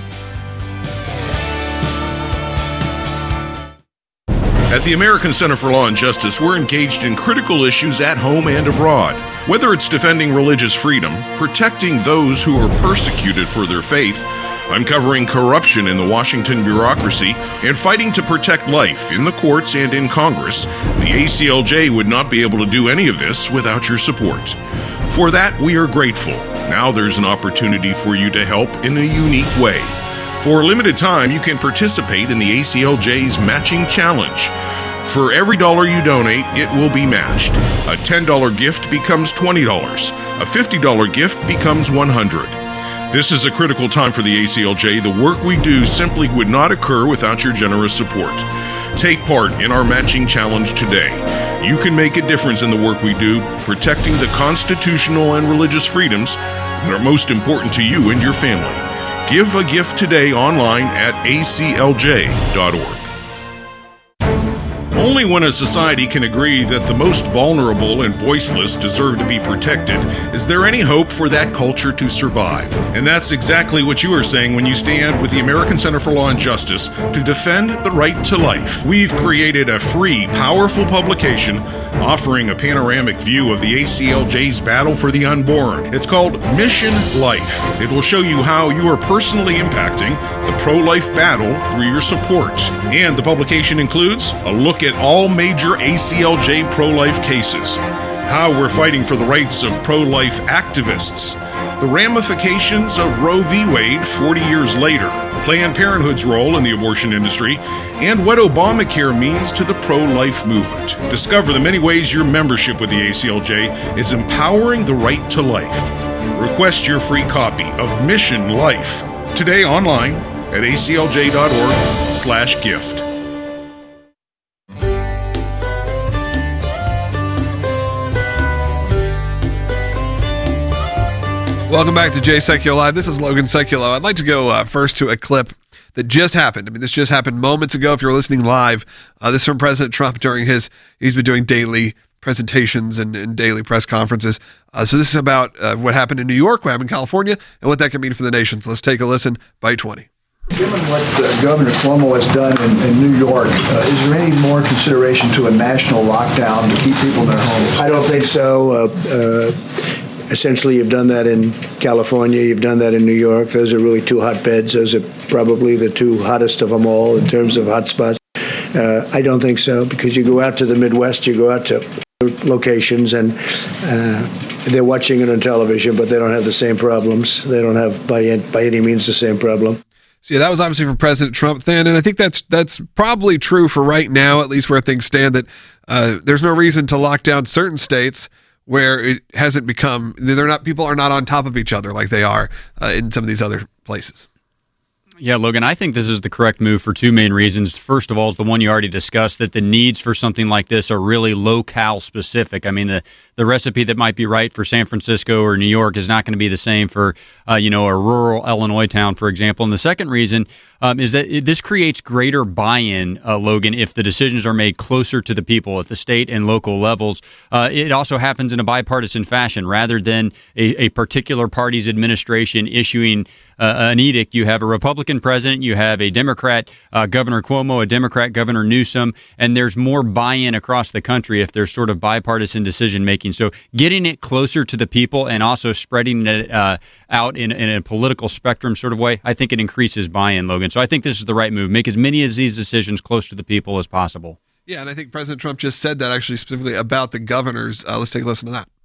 At the American Center for Law and Justice, we're engaged in critical issues at home and abroad. Whether it's defending religious freedom, protecting those who are persecuted for their faith, uncovering corruption in the Washington bureaucracy, and fighting to protect life in the courts and in Congress, the A C L J would not be able to do any of this without your support. For that, we are grateful. Now there's an opportunity for you to help in a unique way. For a limited time, you can participate in the A C L J's Matching Challenge. For every dollar you donate, it will be matched. A ten dollars gift becomes twenty dollars. A fifty dollars gift becomes one hundred dollars. This is a critical time for the A C L J. The work we do simply would not occur without your generous support. Take part in our Matching Challenge today. You can make a difference in the work we do, protecting the constitutional and religious freedoms that are most important to you and your family. Give a gift today online at A C L J dot org. Only when a society can agree that the most vulnerable and voiceless deserve to be protected is there any hope for that culture to survive. And that's exactly what you are saying when you stand with the American Center for Law and Justice to defend the right to life. We've created a free, powerful publication offering a panoramic view of the A C L J's battle for the unborn. It's called Mission Life. It will show you how you are personally impacting the pro-life battle through your support. And the publication includes a look at all major A C L J pro-life cases, how we're fighting for the rights of pro-life activists, the ramifications of Roe v. Wade forty years later, Planned Parenthood's role in the abortion industry, and what Obamacare means to the pro-life movement. Discover the many ways your membership with the A C L J is empowering the right to life. Request your free copy of Mission Life today online at A C L J dot org slash gift. Welcome back to Jay Sekulow Live. This is Logan Sekulow. I'd like to go uh, first to a clip that just happened. I mean, this just happened moments ago. If you're listening live, uh, this is from President Trump during his, he's been doing daily presentations and, and daily press conferences. Uh, so this is about uh, what happened in New York, what happened in California, and what that can mean for the nation. So let's take a listen. Bite twenty. Given what uh, Governor Cuomo has done in, in New York, uh, is there any more consideration to a national lockdown to keep people in their homes? I don't think so. Uh, uh, essentially, you've done that in California. You've done that in New York. Those are really two hotbeds. Those are probably the two hottest of them all in terms of hotspots. Uh, I don't think so, because you go out to the Midwest, you go out to locations, and uh, they're watching it on television, but they don't have the same problems. They don't have, by, by any means, the same problem. So yeah, that was obviously from President Trump then, and I think that's that's probably true for right now, at least where things stand, that uh, there's no reason to lock down certain states where it hasn't become, they're not, people are not on top of each other like they are uh, in some of these other places. Yeah, Logan, I think this is the correct move for two main reasons. First of all is the one you already discussed, that the needs for something like this are really locale specific. I mean, the, the recipe that might be right for San Francisco or New York is not going to be the same for, uh, you know, a rural Illinois town, for example. And the second reason um, is that it, this creates greater buy-in, uh, Logan, if the decisions are made closer to the people at the state and local levels. Uh, it also happens in a bipartisan fashion rather than a, a particular party's administration issuing uh, an edict. You have a Republican president, you have a Democrat uh, Governor Cuomo, a Democrat Governor Newsom, and there's more buy-in across the country if there's sort of bipartisan decision-making. So getting it closer to the people and also spreading it uh, out in, in a political spectrum sort of way, I think it increases buy-in, Logan. So I think this is the right move. Make as many of these decisions close to the people as possible. Yeah, and I think President Trump just said that actually specifically about the governors. Uh, let's take a listen to that.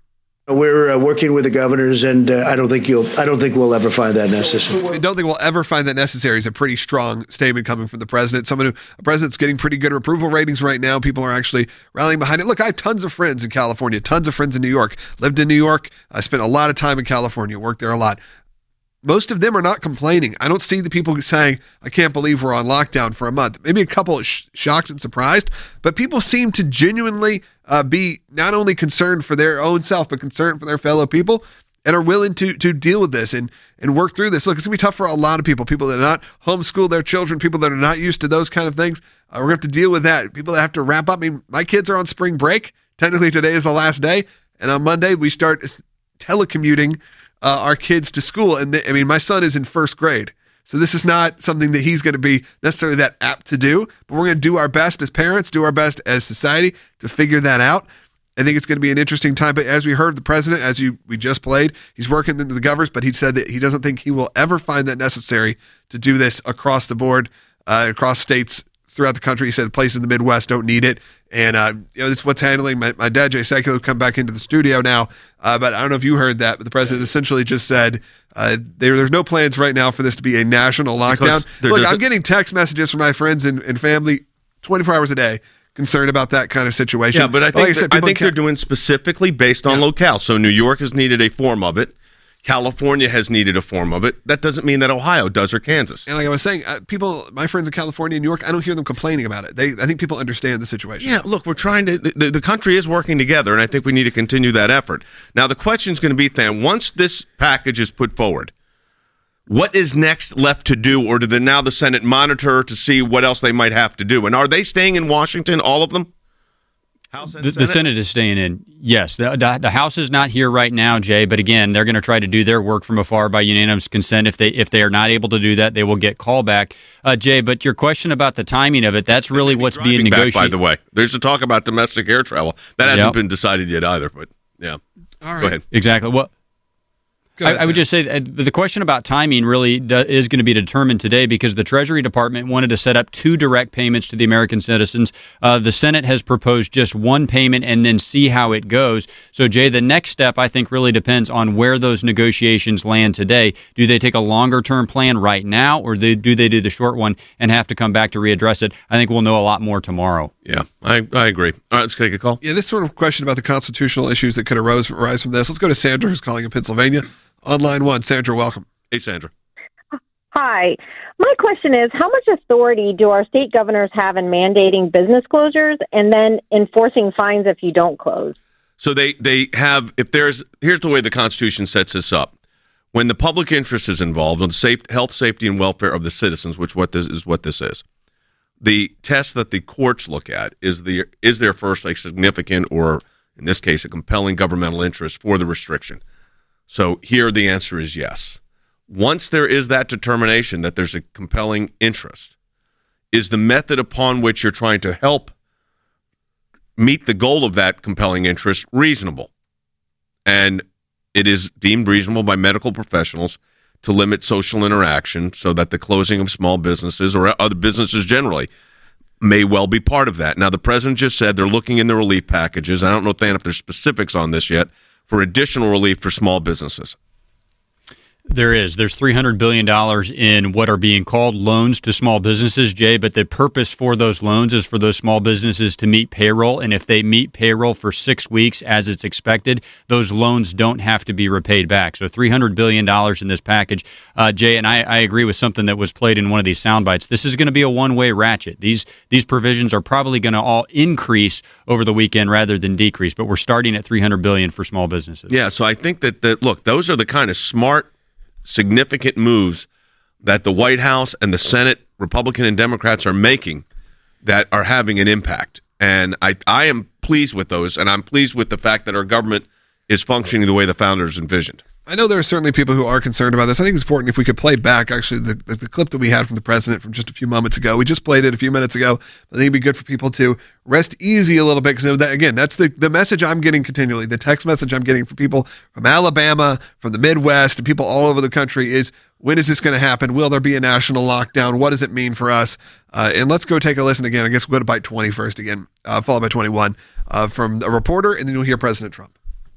We're uh, working with the governors, and uh, I don't think you'll. I don't think we'll ever find that necessary. I don't think we'll ever find that necessary is a pretty strong statement coming from the president. Someone who a president's getting pretty good approval ratings right now. People are actually rallying behind it. Look, I have tons of friends in California, tons of friends in New York. Lived in New York. I spent a lot of time in California. Worked there a lot. Most of them are not complaining. I don't see the people saying, I can't believe we're on lockdown for a month. Maybe a couple sh- shocked and surprised, but people seem to genuinely uh, be not only concerned for their own self, but concerned for their fellow people and are willing to to deal with this and, and work through this. Look, it's going to be tough for a lot of people, people that are not homeschool their children, people that are not used to those kind of things. Uh, we're going to have to deal with that. People that have to wrap up. I mean, my kids are on spring break. Technically, today is the last day. And on Monday, we start telecommuting Uh, our kids to school. And th- I mean, my son is in first grade. So this is not something that he's going to be necessarily that apt to do, but we're going to do our best as parents, do our best as society to figure that out. I think it's going to be an interesting time. But as we heard the president, as you we just played, he's working into the governors, but he said that he doesn't think he will ever find that necessary to do this across the board, uh, across states throughout the country. He said places in the Midwest don't need it. And, uh, you know, this is what's handling. My, my dad, Jay Sekulow, will come back into the studio now. Uh, but I don't know if you heard that, but the president essentially just said uh, there, there's no plans right now for this to be a national lockdown. Look, I'm getting text messages from my friends and, and family twenty-four hours a day concerned about that kind of situation. Yeah, but I think, like I, said, I think they're doing specifically based on yeah. locale. So New York has needed a form of it. California has needed a form of it. That doesn't mean that Ohio does or Kansas. And like I was saying, uh, people, my friends in California and New York, I don't hear them complaining about it. They, I think people understand the situation. Yeah, look, we're trying to, the, the country is working together, and I think we need to continue that effort. Now, the question is going to be, Than, once this package is put forward, what is next left to do, or do the, now the Senate monitor to see what else they might have to do? And are they staying in Washington, all of them? House and the, Senate? The Senate is staying in. Yes, the, the the House is not here right now, Jay. But again, they're going to try to do their work from afar by unanimous consent. If they if they are not able to do that, they will get callback, uh, Jay. But your question about the timing of it—that's really what's being negotiated. By the way, there's a talk about domestic air travel that hasn't yep. been decided yet either. But yeah, all right, go ahead. Exactly. Well. I, I would just say that the question about timing really do, is going to be determined today because the Treasury Department wanted to set up two direct payments to the American citizens. Uh, the Senate has proposed just one payment and then see how it goes. So, Jay, the next step, I think, really depends on where those negotiations land today. Do they take a longer-term plan right now, or do, do they do the short one and have to come back to readdress it? I think we'll know a lot more tomorrow. Yeah, I, I agree. All right, let's take a call. Yeah, this sort of question about the constitutional issues that could arise, arise from this. Let's go to Sandra, who's calling in Pennsylvania. On line one, Sandra, welcome. Hey, Sandra. Hi. My question is, how much authority do our state governors have in mandating business closures and then enforcing fines if you don't close? So they, they have, if there's, here's the way the Constitution sets this up. When the public interest is involved on the safe, health, safety, and welfare of the citizens, which what this is what this is, the test that the courts look at is the is there first a significant or, in this case, a compelling governmental interest for the restriction. So here the answer is yes. Once there is that determination that there's a compelling interest, is the method upon which you're trying to help meet the goal of that compelling interest reasonable? And it is deemed reasonable by medical professionals to limit social interaction so that the closing of small businesses or other businesses generally may well be part of that. Now, the president just said they're looking in the relief packages. I don't know, Than, if there's specifics on this yet, for additional relief for small businesses. There is. There's three hundred billion dollars in what are being called loans to small businesses, Jay, but the purpose for those loans is for those small businesses to meet payroll, and if they meet payroll for six weeks as it's expected, those loans don't have to be repaid back. So three hundred billion dollars in this package. Uh, Jay, and I, I agree with something that was played in one of these sound bites. This is going to be a one-way ratchet. These, these provisions are probably going to all increase over the weekend rather than decrease, but we're starting at three hundred billion dollars for small businesses. Yeah, so I think that, that, look, those are the kind of smart, significant moves that the White House and the Senate, Republican and Democrats, are making that are having an impact. And I, I am pleased with those, and I'm pleased with the fact that our government is functioning the way the founders envisioned. I know there are certainly people who are concerned about this. I think it's important if we could play back, actually, the, the, the clip that we had from the president from just a few moments ago. We just played it a few minutes ago. I think it'd be good for people to rest easy a little bit because, that, again, that's the, the message I'm getting continually. The text message I'm getting from people from Alabama, from the Midwest, and people all over the country is, when is this going to happen? Will there be a national lockdown? What does it mean for us? Uh, and let's go take a listen again. I guess we'll go to bite twenty first again, uh, followed by twenty-one, uh, from a reporter, and then you'll hear President Trump.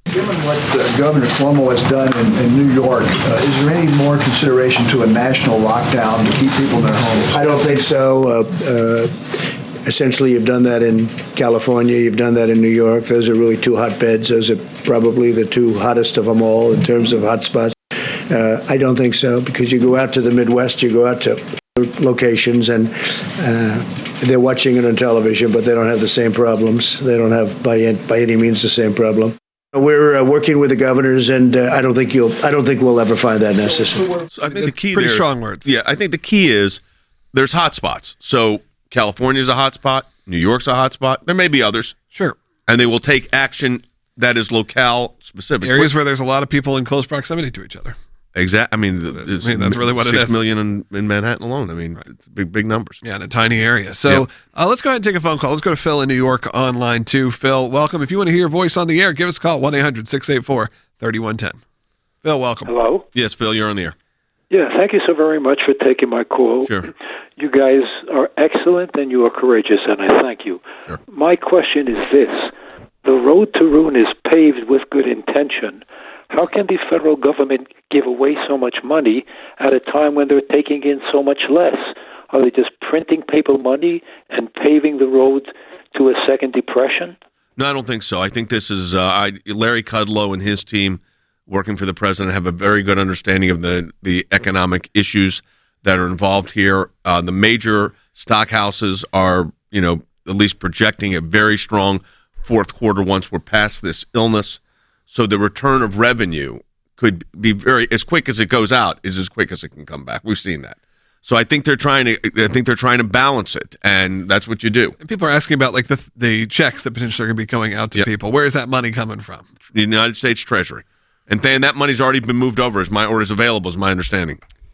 Given what uh, Governor Cuomo has done in, in New York, uh, is there any more consideration to a national lockdown to keep people in their homes? I don't think so. Uh, uh, essentially, you've done that in California. You've done that in New York. Those are really two hotbeds. Those are probably the two hottest of them all in terms of hotspots. Uh, I don't think so, because you go out to the Midwest, you go out to locations, and uh, they're watching it on television, but they don't have the same problems. They don't have, by, by any means, the same problem. We're uh, working with the governors, and uh, I don't think you'll. I don't think we'll ever find that necessary. So I think the key Pretty there, strong words. Yeah, I think the key is there's hot spots. So California's a hot spot. New York's a hot spot. There may be others. Sure. And they will take action that is locale specific. Areas where there's a lot of people in close proximity to each other. Exactly. I mean, I mean, that's really what it six is. million in, in Manhattan alone. I mean, right. It's big, big numbers. Yeah, in a tiny area. So Yep. uh, let's go ahead and take a phone call. Let's go to Phil in New York online too. Phil, welcome. If you want to hear your voice on the air, give us a call, one eight hundred six eight four three one one zero. Phil, welcome. Hello? Yes, Phil, you're on the air. Yeah, thank you so very much for taking my call. Sure. You guys are excellent and you are courageous, and I thank you. Sure. My question is this. The road to ruin is paved with good intention. How can the federal government give away so much money at a time when they're taking in so much less? Are they just printing paper money and paving the road to a second depression? No, I don't think so. I think this is uh, I, Larry Kudlow and his team working for the president have a very good understanding of the, the economic issues that are involved here. Uh, the major stock houses are, you know, at least projecting a very strong fourth quarter once we're past this illness. So the return of revenue could be very, as quick as it goes out is as quick as it can come back. We've seen that. So I think they're trying to, I think they're trying to balance it, and that's what you do. And people are asking about like the the checks that potentially are going to be going out to Yep. people. Where is that money coming from? The United States Treasury. And then that money's already been moved over, as my or is available, is my understanding.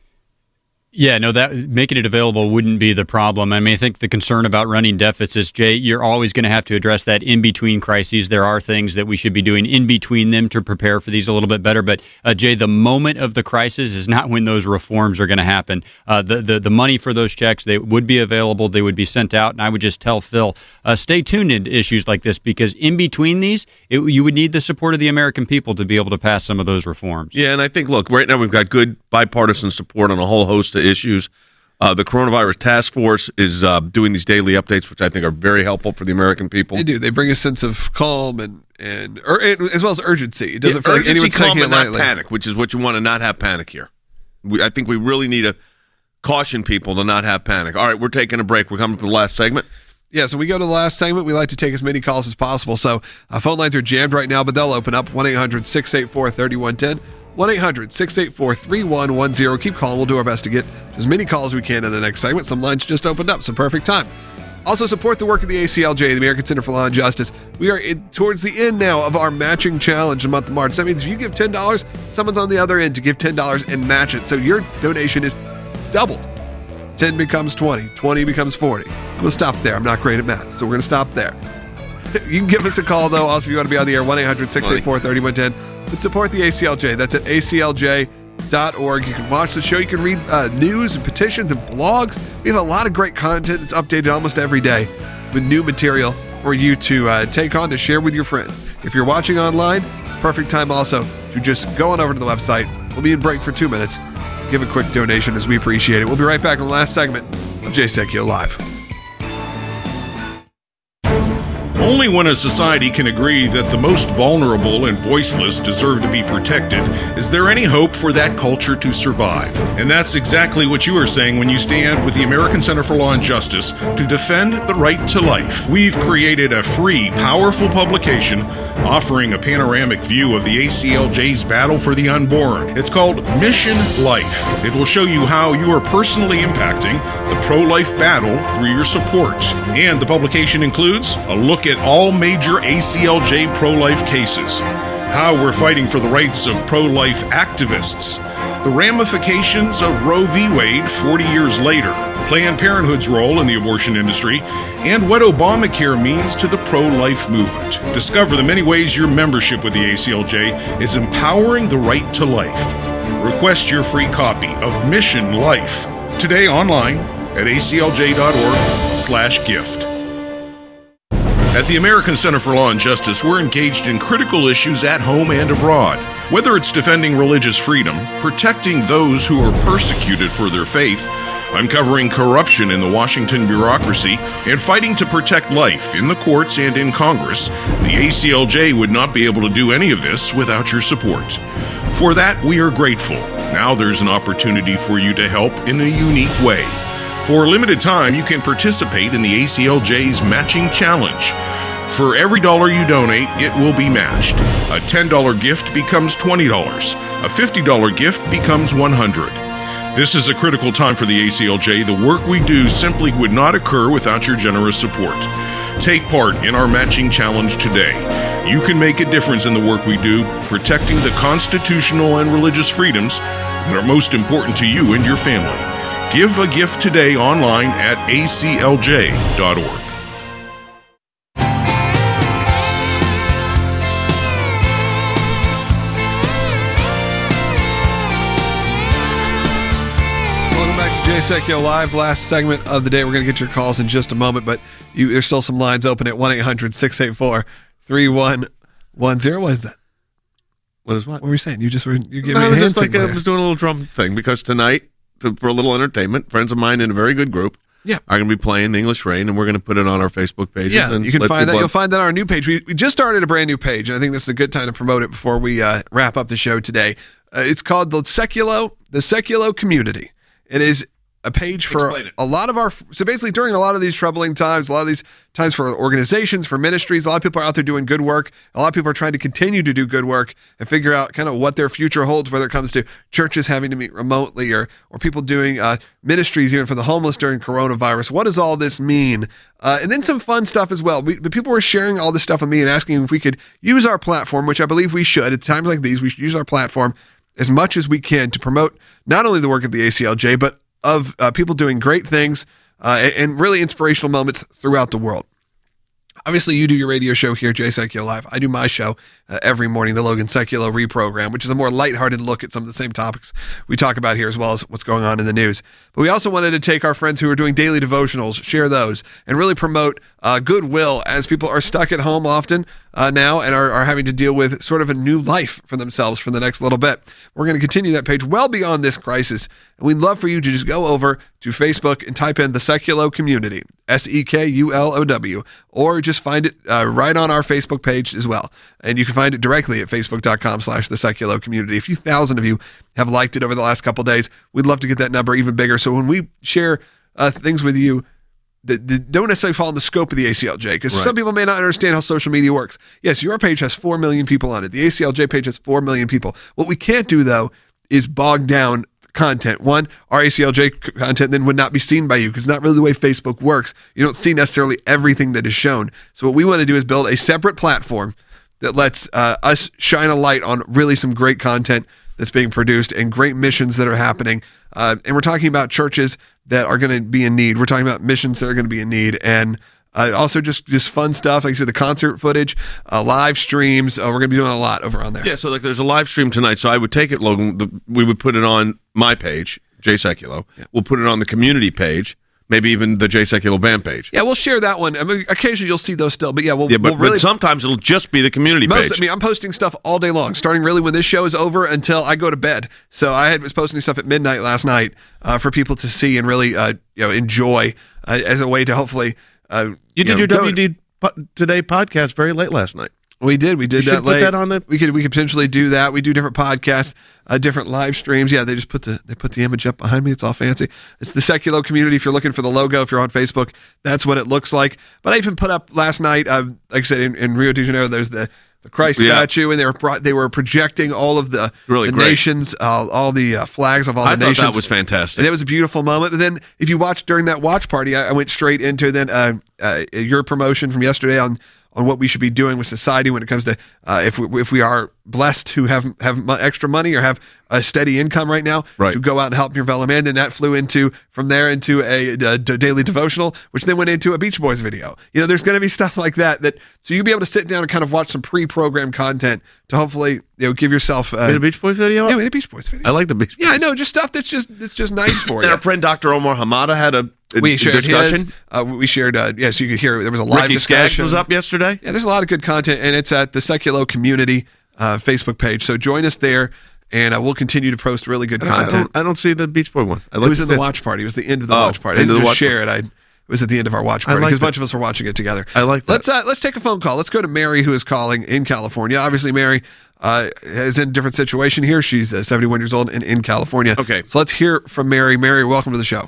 Yeah, no, that making it available wouldn't be the problem. I mean, I think the concern about running deficits, Jay, you're always going to have to address that in between crises. There are things that we should be doing in between them to prepare for these a little bit better. But uh, Jay, the moment of the crisis is not when those reforms are going to happen. Uh, the, the the money for those checks, they would be available. They would be sent out. And I would just tell Phil, uh, stay tuned in issues like this, because in between these, it, you would need the support of the American people to be able to pass some of those reforms. Yeah, and I think, look, right now we've got good bipartisan support on a whole host of issues. Uh, the coronavirus task force is uh, doing these daily updates, which I think are very helpful for the American people. They do. They bring a sense of calm and and or, as well as urgency. It doesn't Yeah, feel like urgency, anyone's calm, taking it and not lightly. panic, which is what you want to not have panic here. We, I think we really need to caution people to not have panic. All right, we're taking a break. We're coming to the last segment. Yeah, so we go to the last segment. We like to take as many calls as possible. So uh, phone lines are jammed right now, but they'll open up. one eight hundred six eight four three one one zero. one eight hundred six eight four three one one zero. Keep calling. We'll do our best to get as many calls as we can in the next segment. Some lines just opened up, so perfect time. Also, support the work of the A C L J, the American Center for Law and Justice. We are in, towards the end now of our matching challenge in the month of March. That means if you give ten dollars, someone's on the other end to give ten dollars and match it. So your donation is doubled. ten becomes twenty. twenty becomes forty. I'm going to stop there. I'm not great at math, so we're going to stop there. You can give us a call, though. Also, if you want to be on the air, one eight hundred six eight four three one one zero. But support the A C L J. That's at A C L J dot org. You can watch the show. You can read uh, news and petitions and blogs. We have a lot of great content. It's updated almost every day with new material for you to uh, take on to share with your friends. If you're watching online, it's perfect time also to just go on over to the website. We'll be in break for two minutes. Give a quick donation as we appreciate it. We'll be right back on the last segment of Jay Sekulow Live. Only when a society can agree that the most vulnerable and voiceless deserve to be protected is there any hope for that culture to survive. And that's exactly what you are saying when you stand with the American Center for Law and Justice to defend the right to life. We've created a free, powerful publication offering a panoramic view of the A C L J's battle for the unborn. It's called Mission Life. It will show you how you are personally impacting the pro-life battle through your support. And the publication includes a look at all major A C L J pro-life cases, how we're fighting for the rights of pro-life activists, the ramifications of Roe v. Wade forty years later, Planned Parenthood's role in the abortion industry, and what Obamacare means to the pro-life movement. Discover the many ways your membership with the A C L J is empowering the right to life. Request your free copy of Mission Life today online at A C L J dot org slash gift. At the American Center for Law and Justice, we're engaged in critical issues at home and abroad. Whether it's defending religious freedom, protecting those who are persecuted for their faith, uncovering corruption in the Washington bureaucracy, and fighting to protect life in the courts and in Congress, the A C L J would not be able to do any of this without your support. For that, we are grateful. Now there's an opportunity for you to help in a unique way. For a limited time, you can participate in the A C L J's Matching Challenge. For every dollar you donate, it will be matched. A ten dollars gift becomes twenty dollars. A fifty dollars gift becomes one hundred dollars. This is a critical time for the A C L J. The work we do simply would not occur without your generous support. Take part in our Matching Challenge today. You can make a difference in the work we do, protecting the constitutional and religious freedoms that are most important to you and your family. Give a gift today online at A C L J dot org. Welcome back to Jay Sekulow Live. Last segment of the day. We're going to get your calls in just a moment, but you, there's still some lines open at one eight hundred six eight four three one one zero. What is that? What is what? What were you saying? You just were you giving No, me a I was hand just like signal I there. was doing a little drum thing because tonight, to, for a little entertainment, friends of mine in a very good group Yeah. are going to be playing English Rain, and we're going to put it on our Facebook pages. Yeah, and you can let find that. people- You'll find that on our new page. We, we just started a brand new page, and I think this is a good time to promote it before we uh, wrap up the show today. Uh, it's called the Sekulow, the Sekulow Community. It is a page for a lot of our, so basically during a lot of these troubling times, a lot of these times for organizations, for ministries, a lot of people are out there doing good work. A lot of people are trying to continue to do good work and figure out kind of what their future holds, whether it comes to churches having to meet remotely or or people doing uh, ministries even for the homeless during coronavirus. What does all this mean? Uh, and then some fun stuff as well. We, but people were sharing all this stuff with me and asking if we could use our platform, which I believe we should. At times like these, we should use our platform as much as we can to promote not only the work of the A C L J, but of uh, people doing great things uh, and, and really inspirational moments throughout the world. Obviously, you do your radio show here, Jay Sekulow Live. I do my show uh, every morning, the Logan Sekulow Reprogram, which is a more lighthearted look at some of the same topics we talk about here, as well as what's going on in the news. But we also wanted to take our friends who are doing daily devotionals, share those, and really promote uh, goodwill as people are stuck at home often uh, now and are, are having to deal with sort of a new life for themselves for the next little bit. We're going to continue that page well beyond this crisis. And we'd love for you to just go over to Facebook and type in the Sekulow Community, S E K U L O W, or just find it uh, right on our Facebook page as well. And you can find it directly at facebook.com slash the Sekulow Community. A few thousand of you have liked it over the last couple of days. We'd love to get that number even bigger. So when we share uh, things with you that, that don't necessarily fall in the scope of the A C L J, because Right. some people may not understand how social media works. Yes, your page has four million people on it. The A C L J page has four million people. What we can't do, though, is bog down content. One, our A C L J content then would not be seen by you because it's not really the way Facebook works. You don't see necessarily everything that is shown. So what we want to do is build a separate platform that lets uh, us shine a light on really some great content that's being produced and great missions that are happening. Uh, and we're talking about churches that are going to be in need. We're talking about missions that are going to be in need. And uh, also just, just fun stuff. Like I said, the concert footage, uh, live streams. Uh, we're going to be doing a lot over on there. Yeah, so like there's a live stream tonight. So I would take it, Logan. The, we would put it on my page, Jay Sekulow. Yeah. We'll put it on the community page, maybe even the Jay Sekulow band page. Yeah, we'll share that one. I mean, occasionally you'll see those still, but yeah, we'll, Yeah, but, we'll really. but sometimes it'll just be the community Most, page. I mean, I'm posting stuff all day long, starting really when this show is over until I go to bed. So I had was posting stuff at midnight last night uh, for people to see and really, uh, you know, enjoy uh, as a way to hopefully. Uh, you did know, your go- W D po- Today podcast very late last night. We did. We did You that should put late. that on the- We could. We could potentially do that. We do different podcasts, uh, different live streams. Yeah, they just put the they put the image up behind me. It's all fancy. It's the Sekulow Community. If you're looking for the logo, if you're on Facebook, that's what it looks like. But I even put up last night. Uh, like I said, in, in Rio de Janeiro, there's the the Christ Yeah. statue, and they were pro- they were projecting all of the, Really the great. nations, uh, all the uh, flags of all I the thought nations. that was fantastic. And it was a beautiful moment. But then, if you watch during that watch party, I, I went straight into then uh, uh, your promotion from yesterday on. on what we should be doing with society when it comes to uh, if we, if we are blessed who have have mo- extra money or have a steady income right now Right. to go out and help your fellow man. Then that flew into from there into a, a d- daily devotional, which then went into a Beach Boys video. You know, there's going to be stuff like that that so you'll be able to sit down and kind of watch some pre-programmed content to hopefully you know give yourself uh, We had a Beach Boys video? Yeah, we had a Beach Boys video. I like the Beach Boys. Yeah, I know, just stuff that's just it's just nice for And you. our friend Doctor Omar Hamada had a we shared discussion. His, uh, we shared. Uh, yes, you could hear there was a live Ricky discussion. Skaggs was up yesterday. Yeah, there's a lot of good content, and it's at the Seculo Community uh, Facebook page. So join us there, and uh, we'll continue to post really good I don't, content. I don't, I don't see the Beach Boy one. I It like was in the the watch party. It was the end of the Oh, watch party. I end of didn't the just watch share it. I it was at the end of our watch I party like because a that. bunch of us were watching it together. I like that. Let's uh, let's take a phone call. Let's go to Mary, who is calling in California. Obviously, Mary uh, is in a different situation here. She's uh, seventy-one years old and in California. Okay. So let's hear from Mary. Mary, welcome to the show.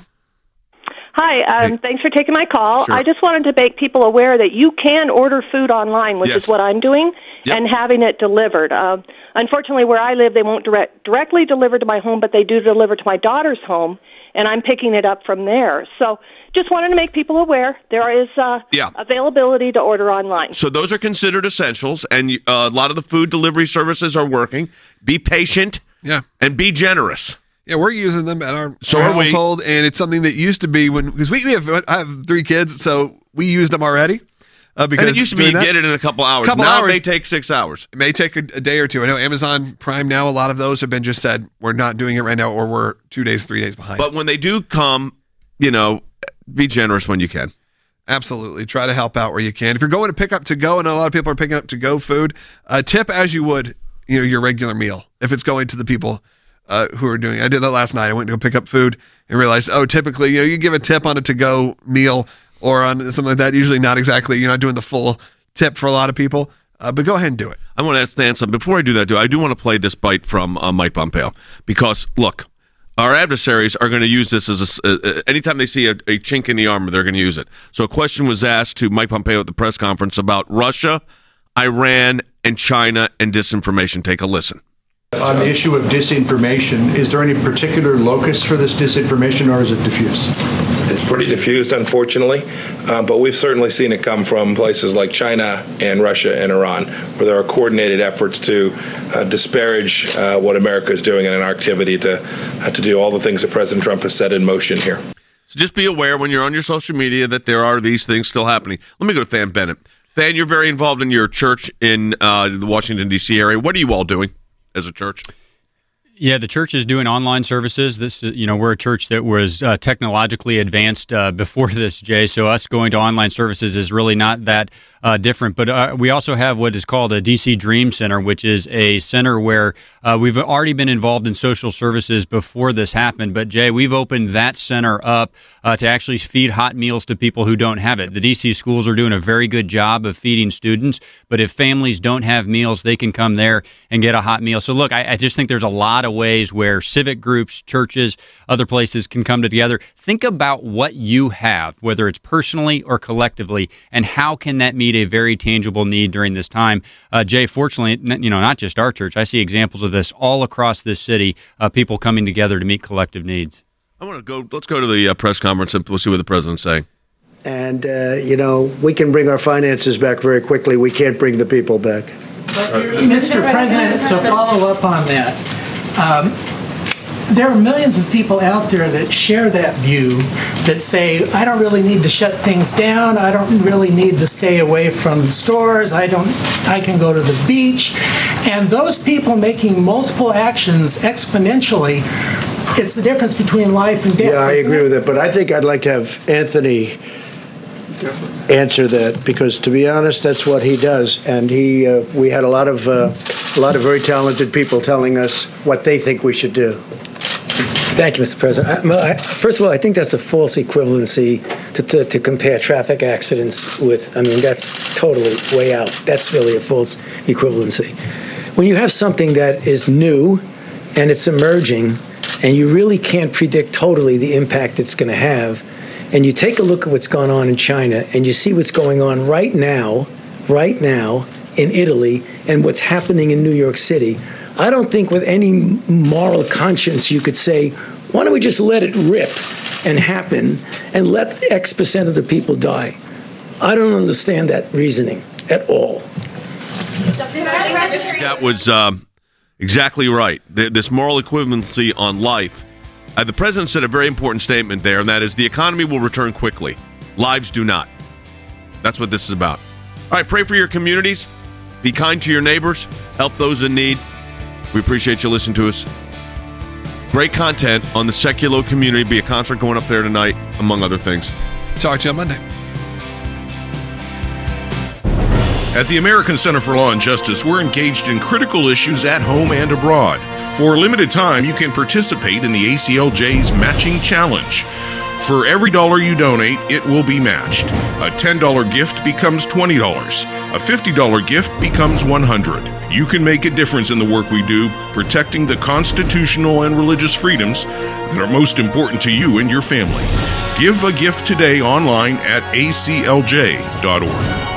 Hi, um, Hey. thanks for taking my call. Sure. I just wanted to make people aware that you can order food online, which Yes. is what I'm doing, Yep. and having it delivered. Uh, unfortunately, where I live, they won't direct, directly deliver to my home, but they do deliver to my daughter's home, and I'm picking it up from there. So just wanted to make people aware there is uh, Yeah. availability to order online. So those are considered essentials, and uh, a lot of the food delivery services are working. Be patient, Yeah. and be generous. Yeah, we're using them at our, So our are we. household, and it's something that used to be when because we, we have I have three kids, so we used them already. Uh, because And it used to be you doing that- get it in a couple hours. Couple now hours. it may take six hours. It may take a, a day or two. I know Amazon Prime now, a lot of those have been just said, we're not doing it right now, or we're two days, three days behind. But when they do come, you know, be generous when you can. Absolutely. Try to help out where you can. If you're going to pick up to go, and a lot of people are picking up to go food, uh, tip as you would, you know, your regular meal. If it's going to the people uh, who are doing it. I did that last night. I went to go pick up food and realized, oh, typically, you know, you give a tip on a to go meal or on something like that. Usually not exactly, you're not doing the full tip for a lot of people, uh, but go ahead and do it. I want to ask Dan something. Before I do that, do I do want to play this bite from uh, Mike Pompeo because look, our adversaries are going to use this as a, uh, anytime they see a, a chink in the armor, they're going to use it. So a question was asked to Mike Pompeo at the press conference about Russia, Iran, and China and disinformation. Take a listen. On the issue of disinformation, is there any particular locus for this disinformation, or is it diffused? It's pretty diffused, unfortunately, um, but we've certainly seen it come from places like China and Russia and Iran, where there are coordinated efforts to uh, disparage uh, what America is doing in an activity to uh, to do all the things that President Trump has set in motion here. So just be aware when you're on your social media that there are these things still happening. Let me go to Than Bennett. Than, you're very involved in your church in uh, the Washington, D C area. What are you all doing as a church? Yeah, the church is doing online services. This, you know, we're a church that was uh, technologically advanced uh, before this, Jay. So us going to online services is really not that uh, different. But uh, we also have what is called a D C Dream Center, which is a center where uh, we've already been involved in social services before this happened. But Jay, we've opened that center up uh, to actually feed hot meals to people who don't have it. The D C schools are doing a very good job of feeding students. But if families don't have meals, they can come there and get a hot meal. So look, I, I just think there's a lot of ways where civic groups, churches, other places can come together. Think about what you have, whether it's personally or collectively, and how can that meet a very tangible need during this time. Uh, Jay, fortunately, you know, not just our church. I see examples of this all across this city, uh, people coming together to meet collective needs. I want to go. Let's go to the uh, press conference and we'll see what the president's saying. And, uh, you know, we can bring our finances back very quickly. We can't bring the people back. Mister President, to follow up on that, um, there are millions of people out there that share that view, that say, I don't really need to shut things down. I don't really need to stay away from stores. I don't. I can go to the beach. And those people making multiple actions exponentially, it's the difference between life and death. Yeah, I agree with it. But I think I'd like to have Anthony answer that, because to be honest, that's what he does. And he, uh, we had a lot of uh, a lot of very talented people telling us what they think we should do. Thank you, Mister President. I, I, first of all, I think that's a false equivalency to, to, to compare traffic accidents with. I mean, that's totally way out. That's really a false equivalency. When you have something that is new and it's emerging, and you really can't predict totally the impact it's going to have, and you take a look at what's going on in China, and you see what's going on right now, right now in Italy, and what's happening in New York City, I don't think with any moral conscience you could say, why don't we just let it rip and happen and let X percent of the people die? I don't understand that reasoning at all. That was um, exactly right. The, this moral equivalency on life. Uh, the president said a very important statement there, and that is the economy will return quickly. Lives do not. That's what this is about. All right, pray for your communities. Be kind to your neighbors. Help those in need. We appreciate you listening to us. Great content on the Seculo community. Be a concert going up there tonight, among other things. Talk to you on Monday. At the American Center for Law and Justice, we're engaged in critical issues at home and abroad. For a limited time, you can participate in the A C L J's Matching Challenge. For every dollar you donate, it will be matched. A ten dollars gift becomes twenty dollars. A fifty dollars gift becomes one hundred dollars. You can make a difference in the work we do, protecting the constitutional and religious freedoms that are most important to you and your family. Give a gift today online at A C L J dot org.